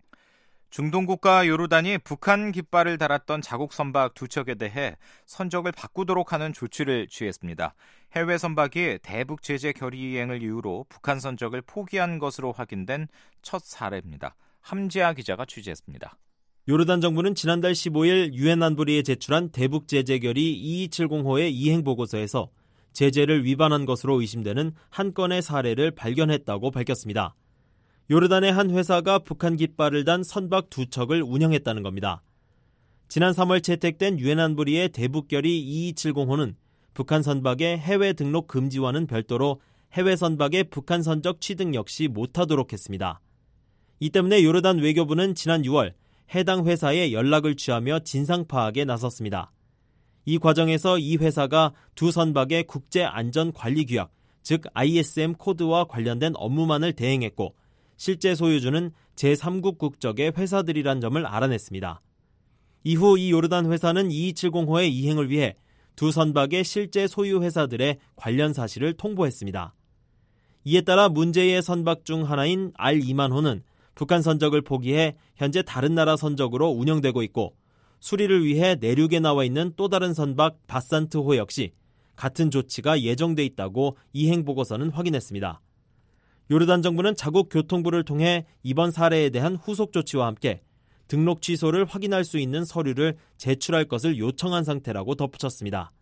중동 국가 요르단이 북한 깃발을 달았던 자국 선박 두 척에 대해 선적을 바꾸도록 하는 조치를 취했습니다. 해외 선박이 대북 제재 결의 이행을 이유로 북한 선적을 포기한 것으로 확인된 첫 사례입니다. 함지아 기자가 취재했습니다. 요르단 정부는 지난달 십오일 유엔 안보리에 제출한 대북 제재 결의 이이칠공호의 이행 보고서에서 제재를 위반한 것으로 의심되는 한 건의 사례를 발견했다고 밝혔습니다. 요르단의 한 회사가 북한 깃발을 단 선박 두 척을 운영했다는 겁니다. 지난 삼월 채택된 유엔 안보리의 대북 결의 이이칠공호는 북한 선박의 해외 등록 금지와는 별도로 해외 선박의 북한 선적 취득 역시 못하도록 했습니다. 이 때문에 요르단 외교부는 지난 유월 해당 회사에 연락을 취하며 진상 파악에 나섰습니다. 이 과정에서 이 회사가 두 선박의 국제안전관리규약, 즉 아이에스엠 코드와 관련된 업무만을 대행했고 실제 소유주는 제삼국 국적의 회사들이란 점을 알아냈습니다. 이후 이 요르단 회사는 이이칠공호의 이행을 위해 두 선박의 실제 소유 회사들의 관련 사실을 통보했습니다. 이에 따라 문제의 선박 중 하나인 알 이만호는 북한 선적을 포기해 현재 다른 나라 선적으로 운영되고 있고 수리를 위해 내륙에 나와 있는 또 다른 선박 바산트호 역시 같은 조치가 예정돼 있다고 이행 보고서는 확인했습니다. 요르단 정부는 자국 교통부를 통해 이번 사례에 대한 후속 조치와 함께 등록 취소를 확인할 수 있는 서류를 제출할 것을 요청한 상태라고 덧붙였습니다.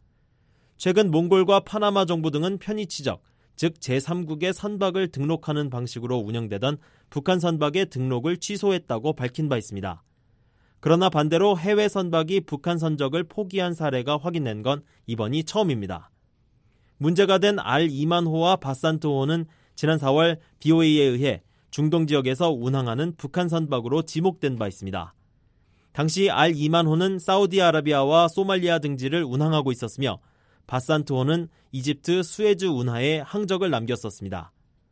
최근 몽골과 파나마 정부 등은 편의 지적, 즉 제삼국의 선박을 등록하는 방식으로 운영되던 북한 선박의 등록을 취소했다고 밝힌 바 있습니다. 그러나 반대로 해외 선박이 북한 선적을 포기한 사례가 확인된 건 이번이 처음입니다. 문제가 된 알 이만호와 바산트호는 지난 사월 비오에이에 의해 중동 지역에서 운항하는 북한 선박으로 지목된 바 있습니다. 당시 알 이만호는 사우디아라비아와 소말리아 등지를 운항하고 있었으며 바산트호는 이집트 수에즈 운하에 항적을 남겼었습니다.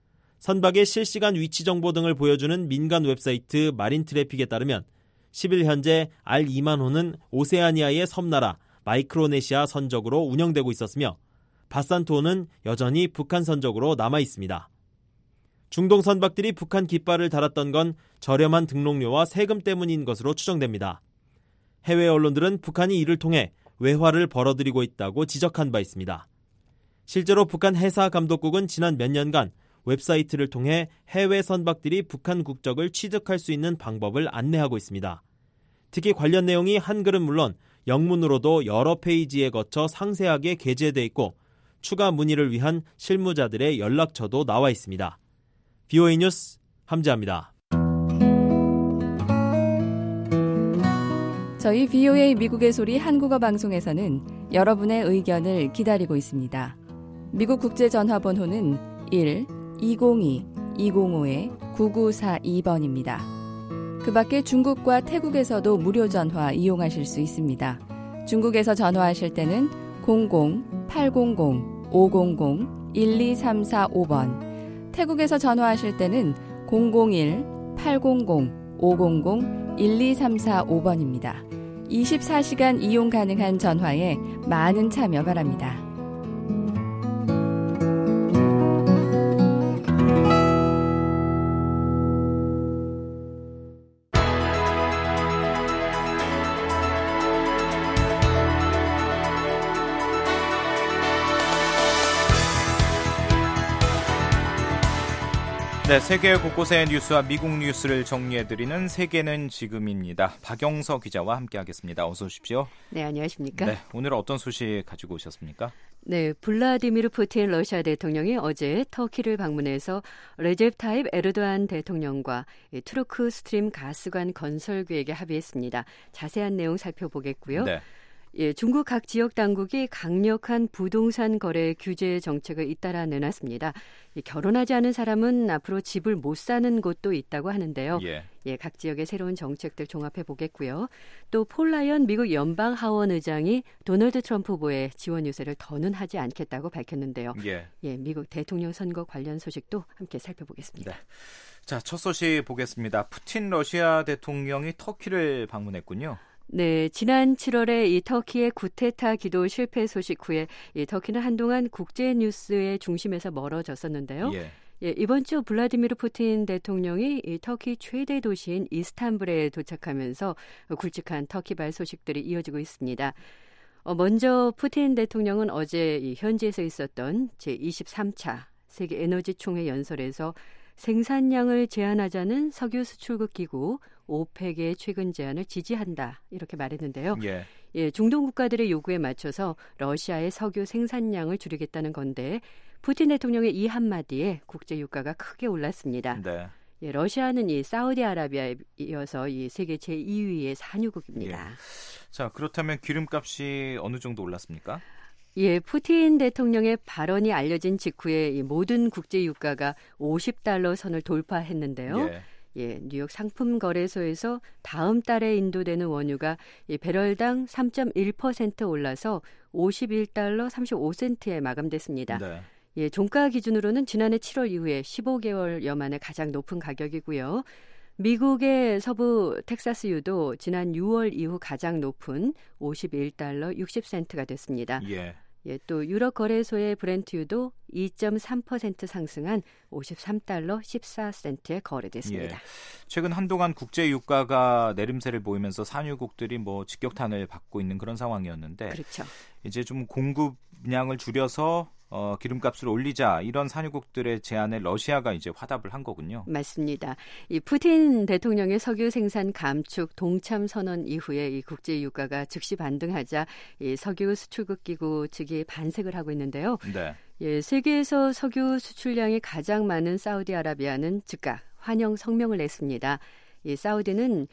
선박의 실시간 위치 정보 등을 보여주는 민간 웹사이트 마린트래픽에 따르면 십 일 현재 알 이만호는 오세아니아의 섬나라 마이크로네시아 선적으로 운영되고 있었으며 바산트호는 여전히 북한 선적으로 남아 있습니다. 중동 선박들이 북한 깃발을 달았던 건 저렴한 등록료와 세금 때문인 것으로 추정됩니다. 해외 언론들은 북한이 이를 통해 외화를 벌어들이고 있다고 지적한 바 있습니다. 실제로 북한 해사감독국은 지난 몇 년간 웹사이트를 통해 해외 선박들이 북한 국적을 취득할 수 있는 방법을 안내하고 있습니다. 특히 관련 내용이 한글은 물론 영문으로도 여러 페이지에 거쳐 상세하게 게재돼 있고 추가 문의를 위한 실무자들의 연락처도 나와 있습니다. 비오에이 뉴스 함재합니다. 저희 비오에이 미국의 소리 한국어 방송에서는 여러분의 의견을 기다리고 있습니다. 미국 국제전화번호는 일 이공이 이공오 구구사이 번입니다. 그 밖에 중국과 태국에서도 무료 전화 이용하실 수 있습니다. 중국에서 전화하실 때는 공공 팔공공 오공공 일이삼사오 번, 태국에서 전화하실 때는 공공일 팔공공 오공공 일이삼사오 번입니다. 이십사 시간 이용 가능한 전화에 많은 참여 바랍니다. 네, 세계 곳곳의 뉴스와 미국 뉴스를 정리해드리는 세계는 지금입니다. 박영서 기자와 함께하겠습니다. 어서 오십시오. 네, 안녕하십니까? 네, 오늘 어떤 소식 가지고 오셨습니까? 네, 블라디미르 푸틴 러시아 대통령이 어제 터키를 방문해서 레제프 타입 에르도안 대통령과 투르크 스트림 가스관 건설 계획에 합의했습니다. 자세한 내용 살펴보겠고요. 네. 예, 중국 각 지역 당국이 강력한 부동산 거래 규제 정책을 잇따라 내놨습니다. 예, 결혼하지 않은 사람은 앞으로 집을 못 사는 곳도 있다고 하는데요. 예. 예, 각 지역의 새로운 정책들 종합해 보겠고요. 또 폴 라이언 미국 연방 하원 의장이 도널드 트럼프 후보의 지원 유세를 더는 하지 않겠다고 밝혔는데요. 예. 예, 미국 대통령 선거 관련 소식도 함께 살펴보겠습니다. 네. 자, 첫 소식 보겠습니다. 푸틴 러시아 대통령이 터키를 방문했군요. 네, 지난 칠월에 이 터키의 쿠데타 기도 실패 소식 후에 이 터키는 한동안 국제 뉴스의 중심에서 멀어졌었는데요. 예. 예, 이번 주 블라디미르 푸틴 대통령이 이 터키 최대 도시인 이스탄불에 도착하면서 굵직한 터키발 소식들이 이어지고 있습니다. 어, 먼저 푸틴 대통령은 어제 이 현지에서 있었던 제이십삼 차 세계 에너지 총회 연설에서 생산량을 제한하자는 석유 수출국 기구 오펙의 최근 제안을 지지한다 이렇게 말했는데요. 예. 예, 중동 국가들의 요구에 맞춰서 러시아의 석유 생산량을 줄이겠다는 건데 푸틴 대통령의 이 한마디에 국제 유가가 크게 올랐습니다. 네. 예, 러시아는 이 사우디아라비아에 이어서 이 세계 제이 위의 산유국입니다. 예. 자, 그렇다면 기름값이 어느 정도 올랐습니까? 예, 푸틴 대통령의 발언이 알려진 직후에 이 모든 국제 유가가 오십 달러 선을 돌파했는데요. 예. 예, 뉴욕 상품거래소에서 다음 달에 인도되는 원유가 이 배럴당 삼 점 일 퍼센트 올라서 오십일 달러 삼십오 센트에 마감됐습니다. 네. 예, 종가 기준으로는 지난해 칠월 이후에 십오 개월여 만에 가장 높은 가격이고요. 미국의 서부 텍사스유도 지난 유월 이후 가장 높은 오십일 달러 육십 센트가 됐습니다. 예. 예, 또 유럽 거래소의 브렌트유도 이 점 삼 퍼센트 상승한 오십삼 달러 십사 센트에 거래됐습니다. 예. 최근 한동안 국제 유가가 내림세를 보이면서 산유국들이 뭐 직격탄을 받고 있는 그런 상황이었는데 그렇죠. 이제 좀 공급량을 줄여서 어, 기름값을 올리자 이런 산유국들의 제안에 러시아가 이제 화답을 한 거군요. 맞습니다. 이 푸틴 대통령의 석유 생산 감축 동참 선언 이후에 이 국제 유가가 즉시 반등하자 이 석유 수출국 기구 측이 반색을 하고 있는데요. 네. 예, 세계에서 석유 수출량이 가장 많은 사우디아라비아는 즉각 환영 성명을 냈습니다. 이 사우디는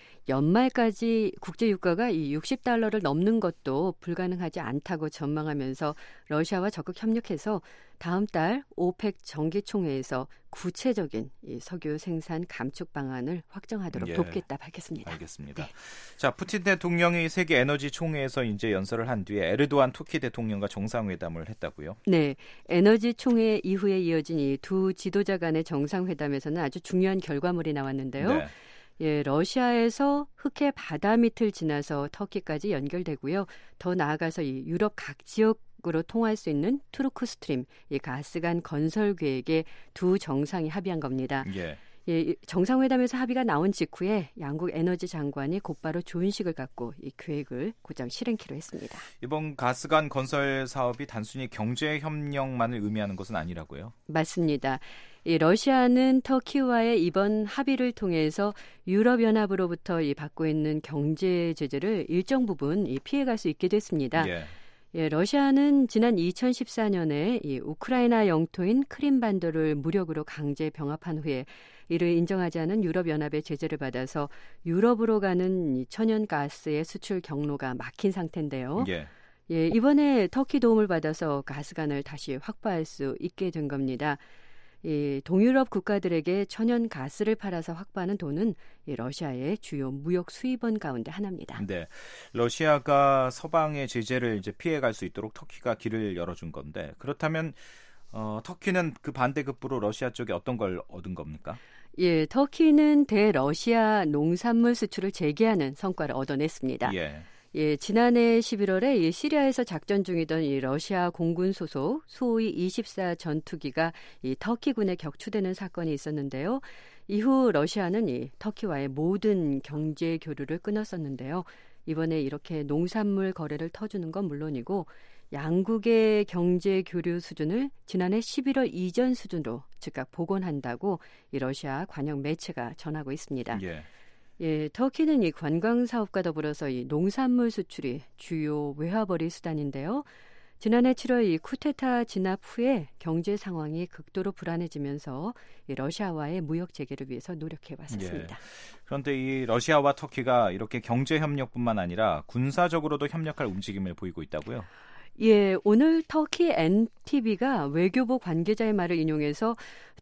연말까지 국제 유가가 이 육십 달러를 넘는 것도 불가능하지 않다고 전망하면서 러시아와 적극 협력해서 다음 달 오펙 정기총회에서 구체적인 이 석유 생산 감축 방안을 확정하도록 예. 돕겠다 밝혔습니다. 알겠습니다. 네. 자, 푸틴 대통령이 세계 에너지 총회에서 이제 연설을 한 뒤에 에르도안 투르키 대통령과 정상회담을 했다고요? 네, 에너지 총회 이후에 이어진 이 두 지도자 간의 정상회담에서는 아주 중요한 결과물이 나왔는데요. 네. 예, 러시아에서 흑해 바다 밑을 지나서 터키까지 연결되고요. 더 나아가서 이 유럽 각 지역으로 통할 수 있는 투르크 스트림, 이 가스관 건설 계획에 두 정상이 합의한 겁니다. 예. 예, 정상회담에서 합의가 나온 직후에 양국 에너지 장관이 곧바로 조인식을 갖고 이 계획을 곧장 실행키로 했습니다. 이번 가스관 건설 사업이 단순히 경제 협력만을 의미하는 것은 아니라고요? 맞습니다. 이 러시아는 터키와의 이번 합의를 통해서 유럽연합으로부터 이 받고 있는 경제 제재를 일정 부분 이 피해갈 수 있게 됐습니다. 예. 예, 러시아는 지난 이천십사 년에 이 우크라이나 영토인 크림반도를 무력으로 강제 병합한 후에 이를 인정하지 않은 유럽연합의 제재를 받아서 유럽으로 가는 이 천연가스의 수출 경로가 막힌 상태인데요. 예. 예, 이번에 터키 도움을 받아서 가스관을 다시 확보할 수 있게 된 겁니다. 이 동유럽 국가들에게 천연 가스를 팔아서 확보하는 돈은 이 러시아의 주요 무역 수입원 가운데 하나입니다. 네, 러시아가 서방의 제재를 이제 피해갈 수 있도록 터키가 길을 열어준 건데 그렇다면 어, 터키는 그 반대급부로 러시아 쪽에 어떤 걸 얻은 겁니까? 예, 터키는 대러시아 농산물 수출을 재개하는 성과를 얻어냈습니다. 예. 예, 지난해 십일월에 이 시리아에서 작전 중이던 이 러시아 공군 소속 수호이 이십사 전투기가 이 터키군에 격추되는 사건이 있었는데요. 이후 러시아는 이 터키와의 모든 경제 교류를 끊었었는데요. 이번에 이렇게 농산물 거래를 터주는 건 물론이고 양국의 경제 교류 수준을 지난해 십일월 이전 수준으로 즉각 복원한다고 이 러시아 관영 매체가 전하고 있습니다. 예. 예, 터키는 이 관광 사업과 더불어서 이 농산물 수출이 주요 외화벌이 수단인데요. 지난해 칠월 이 쿠데타 진압 후에 경제 상황이 극도로 불안해지면서 이 러시아와의 무역 재개를 위해서 노력해 왔었습니다. 예. 그런데 이 러시아와 터키가 이렇게 경제 협력뿐만 아니라 군사적으로도 협력할 움직임을 보이고 있다고요? 예, 오늘 터키 엔티비가 외교부 관계자의 말을 인용해서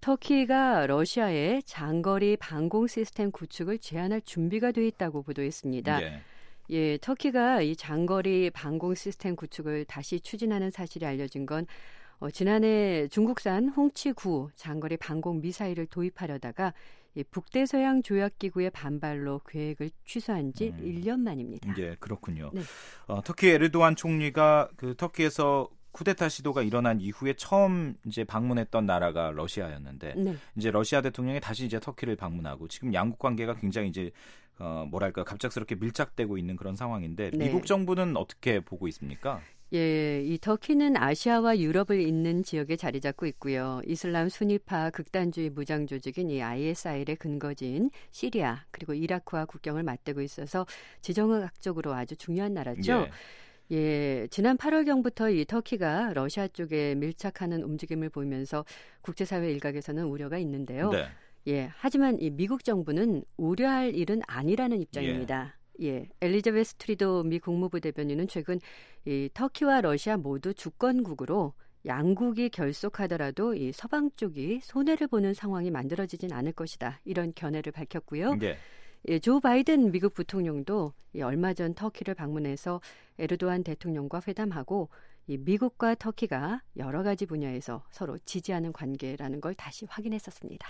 터키가 러시아에 장거리 방공 시스템 구축을 제안할 준비가 돼 있다고 보도했습니다. 예. 예, 터키가 이 장거리 방공 시스템 구축을 다시 추진하는 사실이 알려진 건 어, 지난해 중국산 홍치구 장거리 방공 미사일을 도입하려다가 이 북대서양 조약기구의 반발로 계획을 취소한 지 음. 일 년 만입니다. 예, 그렇군요. 네. 어, 터키 에르도안 총리가 그 터키에서 쿠데타 시도가 일어난 이후에 처음 이제 방문했던 나라가 러시아였는데 네. 이제 러시아 대통령이 다시 이제 터키를 방문하고 지금 양국 관계가 굉장히 이제 어, 뭐랄까 갑작스럽게 밀착되고 있는 그런 상황인데 네. 미국 정부는 어떻게 보고 있습니까? 예, 이 터키는 아시아와 유럽을 잇는 지역에 자리 잡고 있고요. 이슬람 순위파 극단주의 무장 조직인 이 아이에스아이의 근거지인 시리아 그리고 이라크와 국경을 맞대고 있어서 지정학적으로 아주 중요한 나라죠. 예. 예, 지난 팔월경부터 이 터키가 러시아 쪽에 밀착하는 움직임을 보이면서 국제사회 일각에서는 우려가 있는데요. 네. 예, 하지만 이 미국 정부는 우려할 일은 아니라는 입장입니다. 예, 엘리자베스 트리도 미 국무부 대변인은 최근 이 터키와 러시아 모두 주권국으로 양국이 결속하더라도 이 서방 쪽이 손해를 보는 상황이 만들어지진 않을 것이다. 이런 견해를 밝혔고요. 네. 예, 조 바이든 미국 부통령도 이 얼마 전 터키를 방문해서 에르도안 대통령과 회담하고 이 미국과 터키가 여러 가지 분야에서 서로 지지하는 관계라는 걸 다시 확인했었습니다.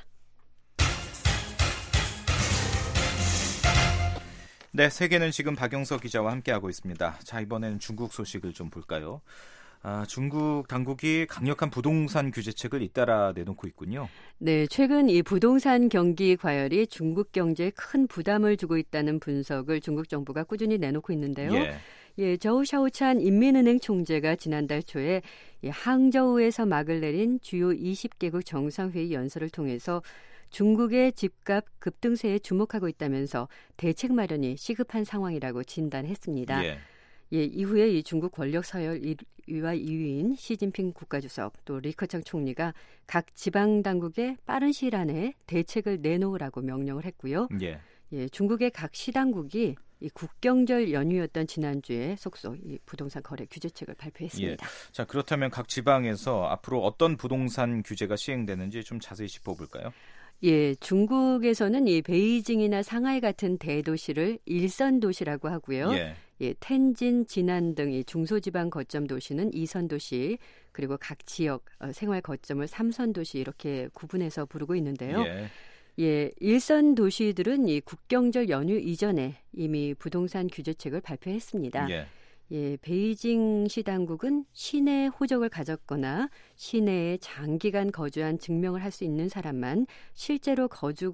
네, 세계는 지금 박영석 기자와 함께하고 있습니다. 자, 이번에는 중국 소식을 좀 볼까요? 아, 중국 당국이 강력한 부동산 규제책을 잇따라 내놓고 있군요. 네, 최근 이 부동산 경기 과열이 중국 경제에 큰 부담을 주고 있다는 분석을 중국 정부가 꾸준히 내놓고 있는데요. 예, 예 저우 샤오찬 인민은행 총재가 지난달 초에 이 항저우에서 막을 내린 주요 이십 개국 정상회의 연설을 통해서 중국의 집값 급등세에 주목하고 있다면서 대책 마련이 시급한 상황이라고 진단했습니다. 예. 예, 이후에 이 중국 권력 서열 일 위와 이 위인 시진핑 국가주석 또 리커창 총리가 각 지방 당국에 빠른 시일 안에 대책을 내놓으라고 명령을 했고요. 예. 예, 중국의 각 시당국이 이 국경절 연휴였던 지난주에 속속 이 부동산 거래 규제책을 발표했습니다. 예. 자, 그렇다면 각 지방에서 앞으로 어떤 부동산 규제가 시행되는지 좀 자세히 짚어볼까요? 예, 중국에서는 이 베이징이나 상하이 같은 대도시를 일선 도시라고 하고요. 예. 예, 텐진, 지난 등 이 중소지방 거점 도시는 이선 도시, 그리고 각 지역 어, 생활 거점을 삼선 도시 이렇게 구분해서 부르고 있는데요. 예. 예, 일선 도시들은 이 국경절 연휴 이전에 이미 부동산 규제책을 발표했습니다. 예. 예, 베이징시 당국은 시내 호적을 가졌거나 시내에 장기간 거주한 증명을 할 수 있는 사람만 실제로 거주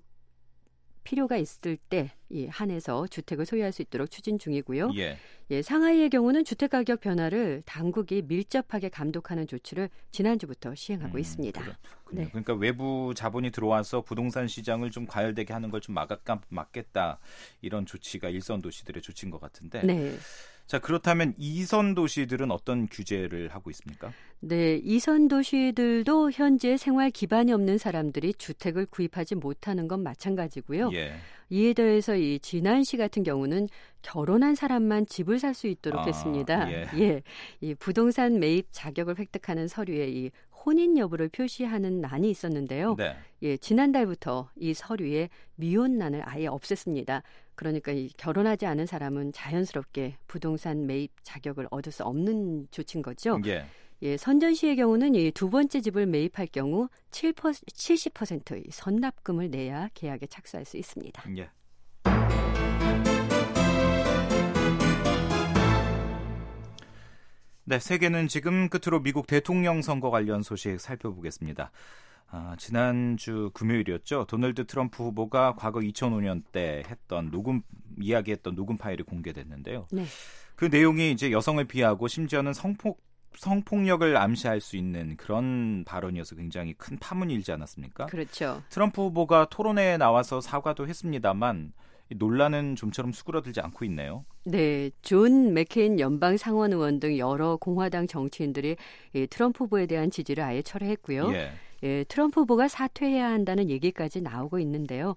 필요가 있을 때 이 한해서 주택을 소유할 수 있도록 추진 중이고요. 예. 예, 상하이의 경우는 주택 가격 변화를 당국이 밀접하게 감독하는 조치를 지난주부터 시행하고 음, 있습니다. 네. 그러니까 외부 자본이 들어와서 부동산 시장을 좀 과열되게 하는 걸 좀 막겠다 이런 조치가 일선 도시들의 조치인 것 같은데. 네. 자, 그렇다면 이선 도시들은 어떤 규제를 하고 있습니까? 네, 이선 도시들도 현재 생활 기반이 없는 사람들이 주택을 구입하지 못하는 건 마찬가지고요. 예. 이에 더해서 이 진안시 같은 경우는 결혼한 사람만 집을 살 수 있도록 아, 했습니다. 예. 예, 이 부동산 매입 자격을 획득하는 서류에 이 혼인 여부를 표시하는 난이 있었는데요. 네. 예, 지난달부터 이 서류에 미혼난을 아예 없앴습니다. 그러니까 이 결혼하지 않은 사람은 자연스럽게 부동산 매입 자격을 얻을 수 없는 조치인 거죠. 예. 예, 선전시의 경우는 이 두 번째 집을 매입할 경우 칠십 퍼센트 선납금을 내야 계약에 착수할 수 있습니다. 예. 네, 세계는 지금 끝으로 미국 대통령 선거 관련 소식 살펴보겠습니다. 아, 지난주 금요일이었죠. 도널드 트럼프 후보가 과거 이천오 년 때 했던 녹음 이야기했던 녹음 파일이 공개됐는데요. 네. 그 내용이 이제 여성을 비하하고 심지어는 성폭 성폭력을 암시할 수 있는 그런 발언이어서 굉장히 큰 파문이 일지 않았습니까? 그렇죠. 트럼프 후보가 토론회에 나와서 사과도 했습니다만 논란은 좀처럼 수그러들지 않고 있네요. 네, 존 맥케인 연방 상원 의원 등 여러 공화당 정치인들이 이 트럼프 후보에 대한 지지를 아예 철회했고요. 예. 예, 트럼프 후보가 사퇴해야 한다는 얘기까지 나오고 있는데요.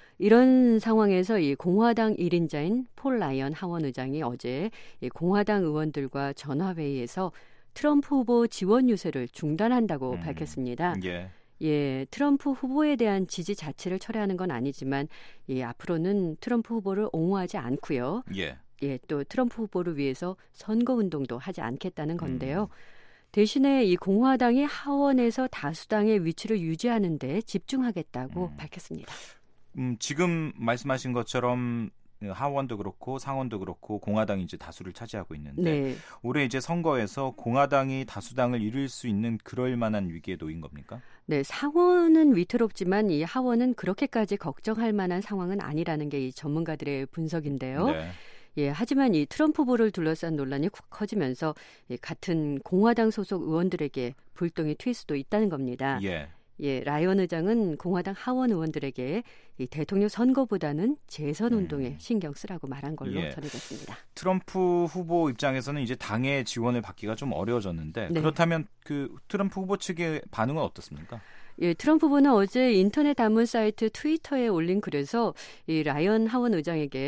이런 상황에서 이 공화당 일 인자인 폴 라이언 하원 의장이 어제 이 공화당 의원들과 전화회의에서 트럼프 후보 지원 유세를 중단한다고 음, 밝혔습니다. 예. 예, 트럼프 후보에 대한 지지 자체를 철회하는 건 아니지만 예, 앞으로는 트럼프 후보를 옹호하지 않고요. 예. 예, 또 트럼프 후보를 위해서 선거 운동도 하지 않겠다는 건데요. 음. 대신에 이 공화당이 하원에서 다수당의 위치를 유지하는 데 집중하겠다고 음. 밝혔습니다. 음, 지금 말씀하신 것처럼 하원도 그렇고 상원도 그렇고 공화당이 이제 다수를 차지하고 있는데 네. 올해 이제 선거에서 공화당이 다수당을 이룰 수 있는 그럴 만한 위기에 놓인 겁니까? 네, 상원은 위태롭지만 이 하원은 그렇게까지 걱정할 만한 상황은 아니라는 게 이 전문가들의 분석인데요. 네. 예, 하지만 이 트럼프 후보를 둘러싼 논란이 커지면서 같은 공화당 소속 의원들에게 불똥이 튈 수도 있다는 겁니다. 예. 예, 라이언 의장은 공화당 하원 의원들에게 이 대통령 선거보다는 재선 운동에 음. 신경 쓰라고 말한 걸로 예. 전해졌습니다. 트럼프 후보 입장에서는 이제 당의 지원을 받기가 좀 어려워졌는데 네. 그렇다면 그 트럼프 후보 측의 반응은 어떻습니까? 예, 트럼프 후보는 어제 인터넷 단문 사이트 트위터에 올린 글에서 이 라이언 하원 의장에게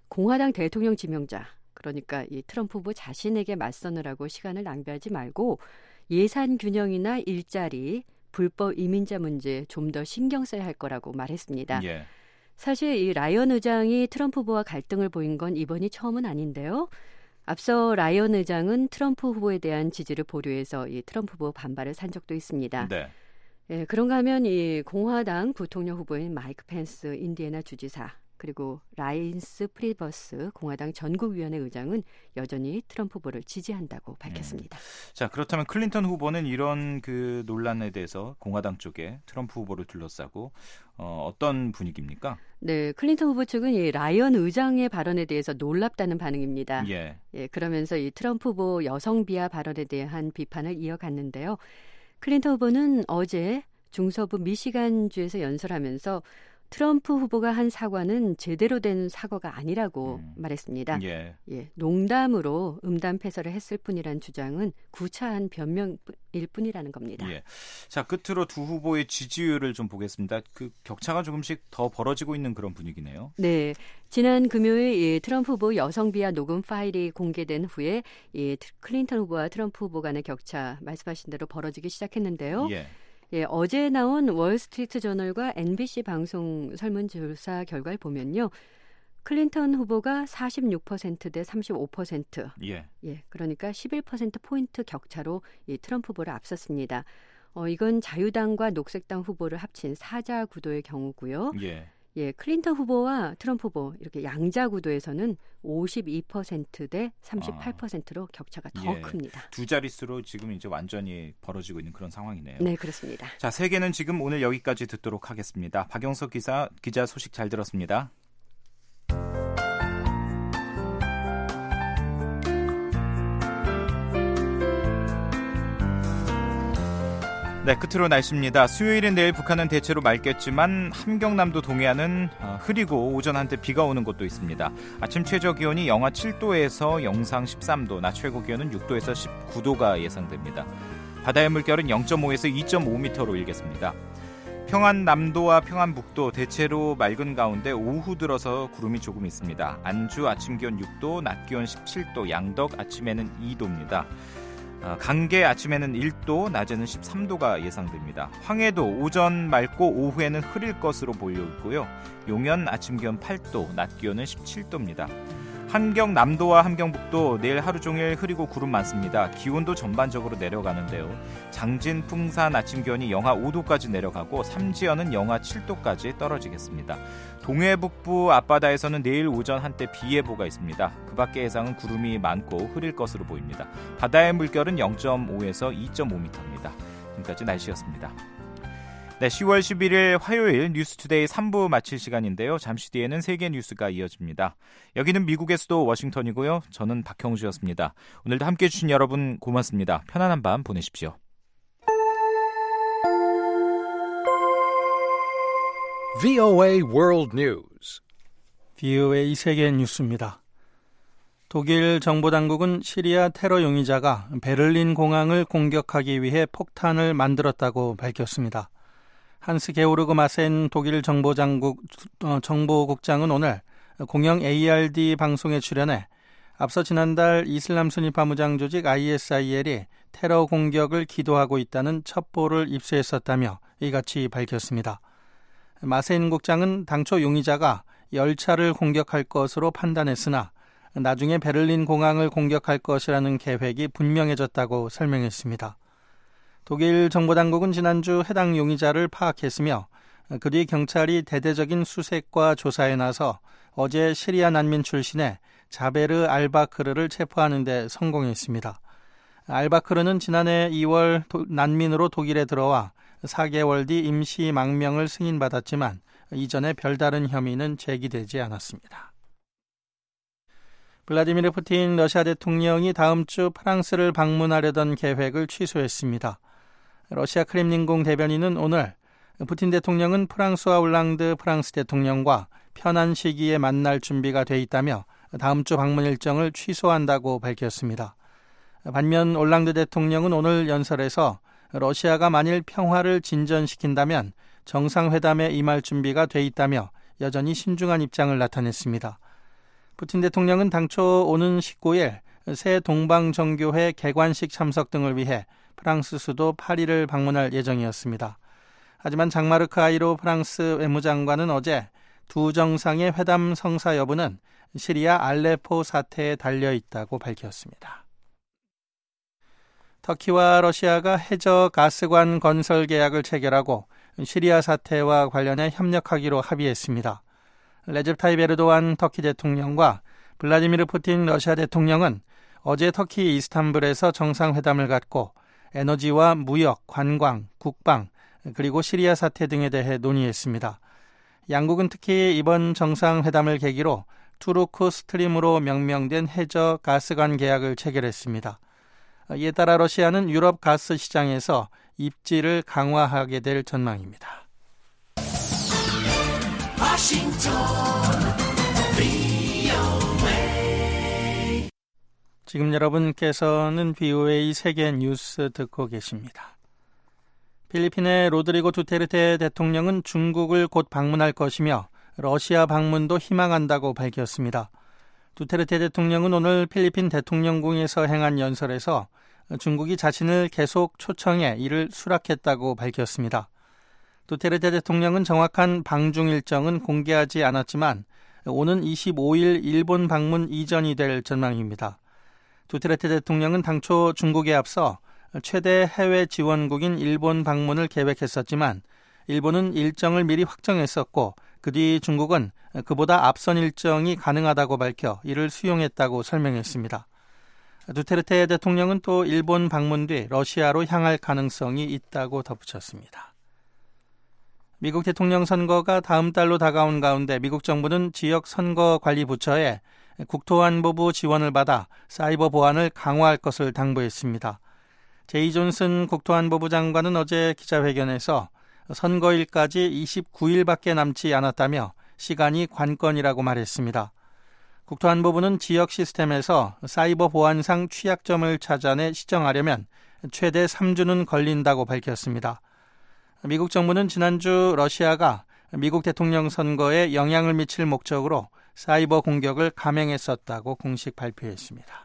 공화당 대통령 지명자, 그러니까 이 트럼프 후보 자신에게 맞서느라고 시간을 낭비하지 말고 예산 균형이나 일자리, 불법 이민자 문제 좀 더 신경 써야 할 거라고 말했습니다. 예. 사실 이 라이언 의장이 트럼프 후보와 갈등을 보인 건 이번이 처음은 아닌데요. 앞서 라이언 의장은 트럼프 후보에 대한 지지를 보류해서 이 트럼프 후보 반발을 산 적도 있습니다. 네. 예, 그런가 하면 이 공화당 부통령 후보인 마이크 펜스 인디애나 주지사, 그리고 라인스 프리버스 공화당 전국위원회 의장은 여전히 트럼프 후보를 지지한다고 밝혔습니다. 음. 자, 그렇다면 클린턴 후보는 이런 그 논란에 대해서 공화당 쪽에 트럼프 후보를 둘러싸고 어, 어떤 분위기입니까? 네, 클린턴 후보 측은 이 라이언 의장의 발언에 대해서 놀랍다는 반응입니다. 예. 예, 그러면서 이 트럼프 후보 여성 비하 발언에 대한 비판을 이어갔는데요. 클린턴 후보는 어제 중서부 미시간주에서 연설하면서 트럼프 후보가 한 사과는 제대로 된 사과가 아니라고 음. 말했습니다. 예. 예, 농담으로 음담 패설을 했을 뿐이라는 주장은 구차한 변명일 뿐이라는 겁니다. 예. 자, 끝으로 두 후보의 지지율을 좀 보겠습니다. 그 격차가 조금씩 더 벌어지고 있는 그런 분위기네요. 네, 지난 금요일 이 트럼프 후보 여성 비하 녹음 파일이 공개된 후에 이 클린턴 후보와 트럼프 후보 간의 격차 말씀하신 대로 벌어지기 시작했는데요. 예. 예, 어제 나온 월스트리트 저널과 엠비씨 방송 설문조사 결과를 보면요. 클린턴 후보가 사십육 퍼센트 대 삼십오 퍼센트. 예. 예, 그러니까 십일 퍼센트 포인트 격차로 이 트럼프 후보를 앞섰습니다. 어, 이건 자유당과 녹색당 후보를 합친 사자 구도의 경우고요. 예. 예, 클린턴 후보와 트럼프 후보 이렇게 양자 구도에서는 오십이 퍼센트 대 삼십팔 퍼센트로 아, 격차가 더 예, 큽니다. 두 자릿수로 지금 이제 완전히 벌어지고 있는 그런 상황이네요. 네, 그렇습니다. 자, 세계는 지금 오늘 여기까지 듣도록 하겠습니다. 박영석 기자, 기자 소식 잘 들었습니다. 네, 끝으로 날씨입니다. 수요일인 내일 북한은 대체로 맑겠지만 함경남도 동해안은 흐리고 오전 한때 비가 오는 곳도 있습니다. 아침 최저 기온이 영하 칠 도에서 영상 십삼 도, 낮 최고 기온은 육 도에서 십구 도가 예상됩니다. 바다의 물결은 영 점 오에서 이 점 오 미터로 일겠습니다. 평안남도와 평안북도 대체로 맑은 가운데 오후 들어서 구름이 조금 있습니다. 안주 아침 기온 육 도, 낮 기온 십칠 도, 양덕 아침에는 이 도입니다. 강계 아침에는 일 도, 낮에는 십삼 도가 예상됩니다. 황해도 오전 맑고 오후에는 흐릴 것으로 보여 있고요. 용연 아침 기온 팔 도, 낮 기온은 십칠 도입니다. 함경남도와 함경북도 내일 하루 종일 흐리고 구름 많습니다. 기온도 전반적으로 내려가는데요. 장진, 풍산 아침 기온이 영하 오 도까지 내려가고 삼지연은 영하 칠 도까지 떨어지겠습니다. 동해 북부 앞바다에서는 내일 오전 한때 비 예보가 있습니다. 그 밖의 해상은 구름이 많고 흐릴 것으로 보입니다. 바다의 물결은 영 점 오에서 이 점 오 미터입니다. 지금까지 날씨였습니다. 네, 시월 십일일 화요일 뉴스투데이 삼 부 마칠 시간인데요. 잠시 뒤에는 세계 뉴스가 이어집니다. 여기는 미국의 수도 워싱턴이고요. 저는 박형주였습니다. 오늘도 함께해 주신 여러분 고맙습니다. 편안한 밤 보내십시오. 브이오에이 World News. 브이오에이 세계 뉴스입니다. 독일 정보당국은 시리아 테러 용의자가 베를린 공항을 공격하기 위해 폭탄을 만들었다고 밝혔습니다. 한스 게오르그 마센 독일 정보장국, 어, 정보국장은 오늘 공영 에이알디 방송에 출연해 앞서 지난달 이슬람 순위파 무장 조직 아이에스아이엘이 테러 공격을 기도하고 있다는 첩보를 입수했었다며 이같이 밝혔습니다. 마센 국장은 당초 용의자가 열차를 공격할 것으로 판단했으나 나중에 베를린 공항을 공격할 것이라는 계획이 분명해졌다고 설명했습니다. 독일 정보당국은 지난주 해당 용의자를 파악했으며 그 뒤 경찰이 대대적인 수색과 조사에 나서 어제 시리아 난민 출신의 자베르 알바크르를 체포하는 데 성공했습니다. 알바크르는 지난해 이월 도, 난민으로 독일에 들어와 사 개월 뒤 임시 망명을 승인받았지만 이전에 별다른 혐의는 제기되지 않았습니다. 블라디미르 푸틴 러시아 대통령이 다음 주 프랑스를 방문하려던 계획을 취소했습니다. 러시아 크렘린궁 대변인은 오늘 푸틴 대통령은 프랑스와 올랑드 프랑스 대통령과 편한 시기에 만날 준비가 돼 있다며 다음 주 방문 일정을 취소한다고 밝혔습니다. 반면 올랑드 대통령은 오늘 연설에서 러시아가 만일 평화를 진전시킨다면 정상회담에 임할 준비가 돼 있다며 여전히 신중한 입장을 나타냈습니다. 푸틴 대통령은 당초 오는 십구 일 새 동방정교회 개관식 참석 등을 위해 프랑스 수도 파리를 방문할 예정이었습니다. 하지만 장마르크 아이로 프랑스 외무장관은 어제 두 정상의 회담 성사 여부는 시리아 알레포 사태에 달려있다고 밝혔습니다. 터키와 러시아가 해저 가스관 건설 계약을 체결하고 시리아 사태와 관련해 협력하기로 합의했습니다. 레접 타입 에르도안 터키 대통령과 블라디미르 푸틴 러시아 대통령은 어제 터키 이스탄불에서 정상회담을 갖고 에너지와 무역, 관광, 국방, 그리고 시리아 사태 등에 대해 논의했습니다. 양국은 특히 이번 정상회담을 계기로 투르크 스트림으로 명명된 해저 가스관 계약을 체결했습니다. 이에 따라 러시아는 유럽 가스 시장에서 입지를 강화하게 될 전망입니다. 지금 여러분께서는 비오에이 세계 뉴스 듣고 계십니다. 필리핀의 로드리고 두테르테 대통령은 중국을 곧 방문할 것이며 러시아 방문도 희망한다고 밝혔습니다. 두테르테 대통령은 오늘 필리핀 대통령궁에서 행한 연설에서 중국이 자신을 계속 초청해 이를 수락했다고 밝혔습니다. 두테르테 대통령은 정확한 방중 일정은 공개하지 않았지만 오는 이십오 일 일본 방문 이전이 될 전망입니다. 두테르테 대통령은 당초 중국에 앞서 최대 해외 지원국인 일본 방문을 계획했었지만 일본은 일정을 미리 확정했었고 그 뒤 중국은 그보다 앞선 일정이 가능하다고 밝혀 이를 수용했다고 설명했습니다. 두테르테 대통령은 또 일본 방문 뒤 러시아로 향할 가능성이 있다고 덧붙였습니다. 미국 대통령 선거가 다음 달로 다가온 가운데 미국 정부는 지역 선거 관리 부처에 국토안보부 지원을 받아 사이버 보안을 강화할 것을 당부했습니다. 제이 존슨 국토안보부 장관은 어제 기자회견에서 선거일까지 이십구 일밖에 남지 않았다며 시간이 관건이라고 말했습니다. 국토안보부는 지역 시스템에서 사이버 보안상 취약점을 찾아내 시정하려면 최대 삼 주는 걸린다고 밝혔습니다. 미국 정부는 지난주 러시아가 미국 대통령 선거에 영향을 미칠 목적으로 사이버 공격을 감행했었다고 공식 발표했습니다.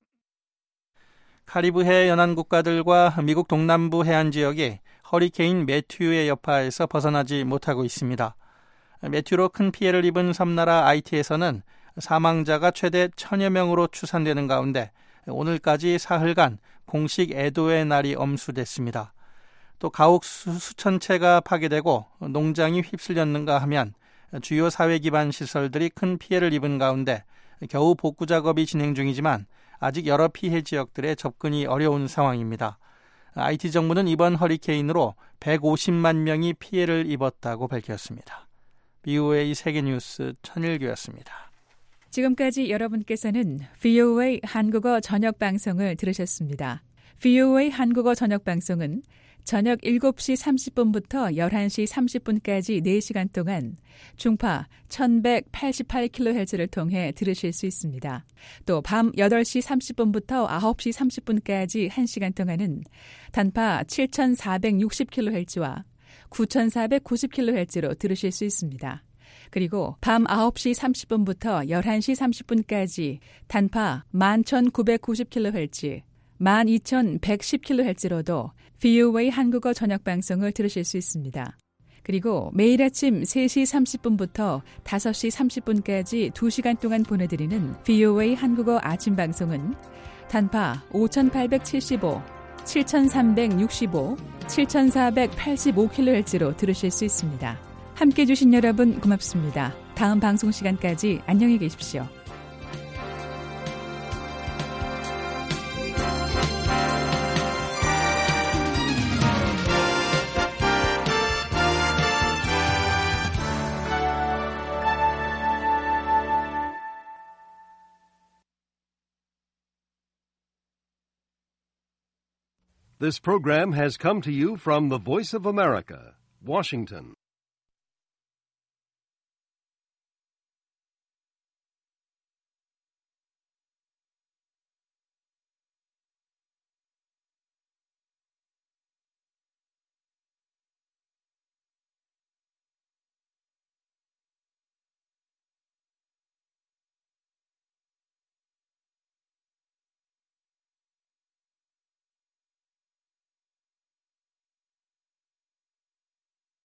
카리브해 연안 국가들과 미국 동남부 해안 지역이 허리케인 매튜의 여파에서 벗어나지 못하고 있습니다. 매튜로 큰 피해를 입은 섬나라 아이티에서는 사망자가 최대 천여 명으로 추산되는 가운데 오늘까지 사흘간 공식 애도의 날이 엄수됐습니다. 또 가옥 수천 채가 파괴되고 농장이 휩쓸렸는가 하면 주요 사회 기반 시설들이 큰 피해를 입은 가운데 겨우 복구 작업이 진행 중이지만 아직 여러 피해 지역들에 접근이 어려운 상황입니다. 아이티 정부는 이번 허리케인으로 백오십만 명이 피해를 입었다고 밝혔습니다. 비오에이 세계뉴스 천일규였습니다. 지금까지 여러분께서는 비오에이 한국어 저녁 방송을 들으셨습니다. 비오에이 한국어 저녁 방송은 저녁 일곱 시 삼십 분부터 열한 시 삼십 분까지 네 시간 동안 중파 천백팔십팔 킬로헤르츠를 통해 들으실 수 있습니다. 또 밤 여덟 시 삼십 분부터 아홉 시 삼십 분까지 한 시간 동안은 단파 칠천사백육십 킬로헤르츠와 구천사백구십 킬로헤르츠로 들으실 수 있습니다. 그리고 밤 아홉 시 삼십 분부터 열한 시 삼십 분까지 단파 만 천구백구십 킬로헤르츠, 만 이천백십 킬로헤르츠로도 비오에이 한국어 저녁 방송을 들으실 수 있습니다. 그리고 매일 아침 세 시 삼십 분부터 다섯 시 삼십 분까지 두 시간 동안 보내드리는 비오에이 한국어 아침 방송은 단파 오천팔백칠십오, 칠천삼백육십오, 칠천사백팔십오 킬로헤르츠로 들으실 수 있습니다. 함께해 주신 여러분 고맙습니다. 다음 방송 시간까지 안녕히 계십시오. This program has come to you from the Voice of America, Washington.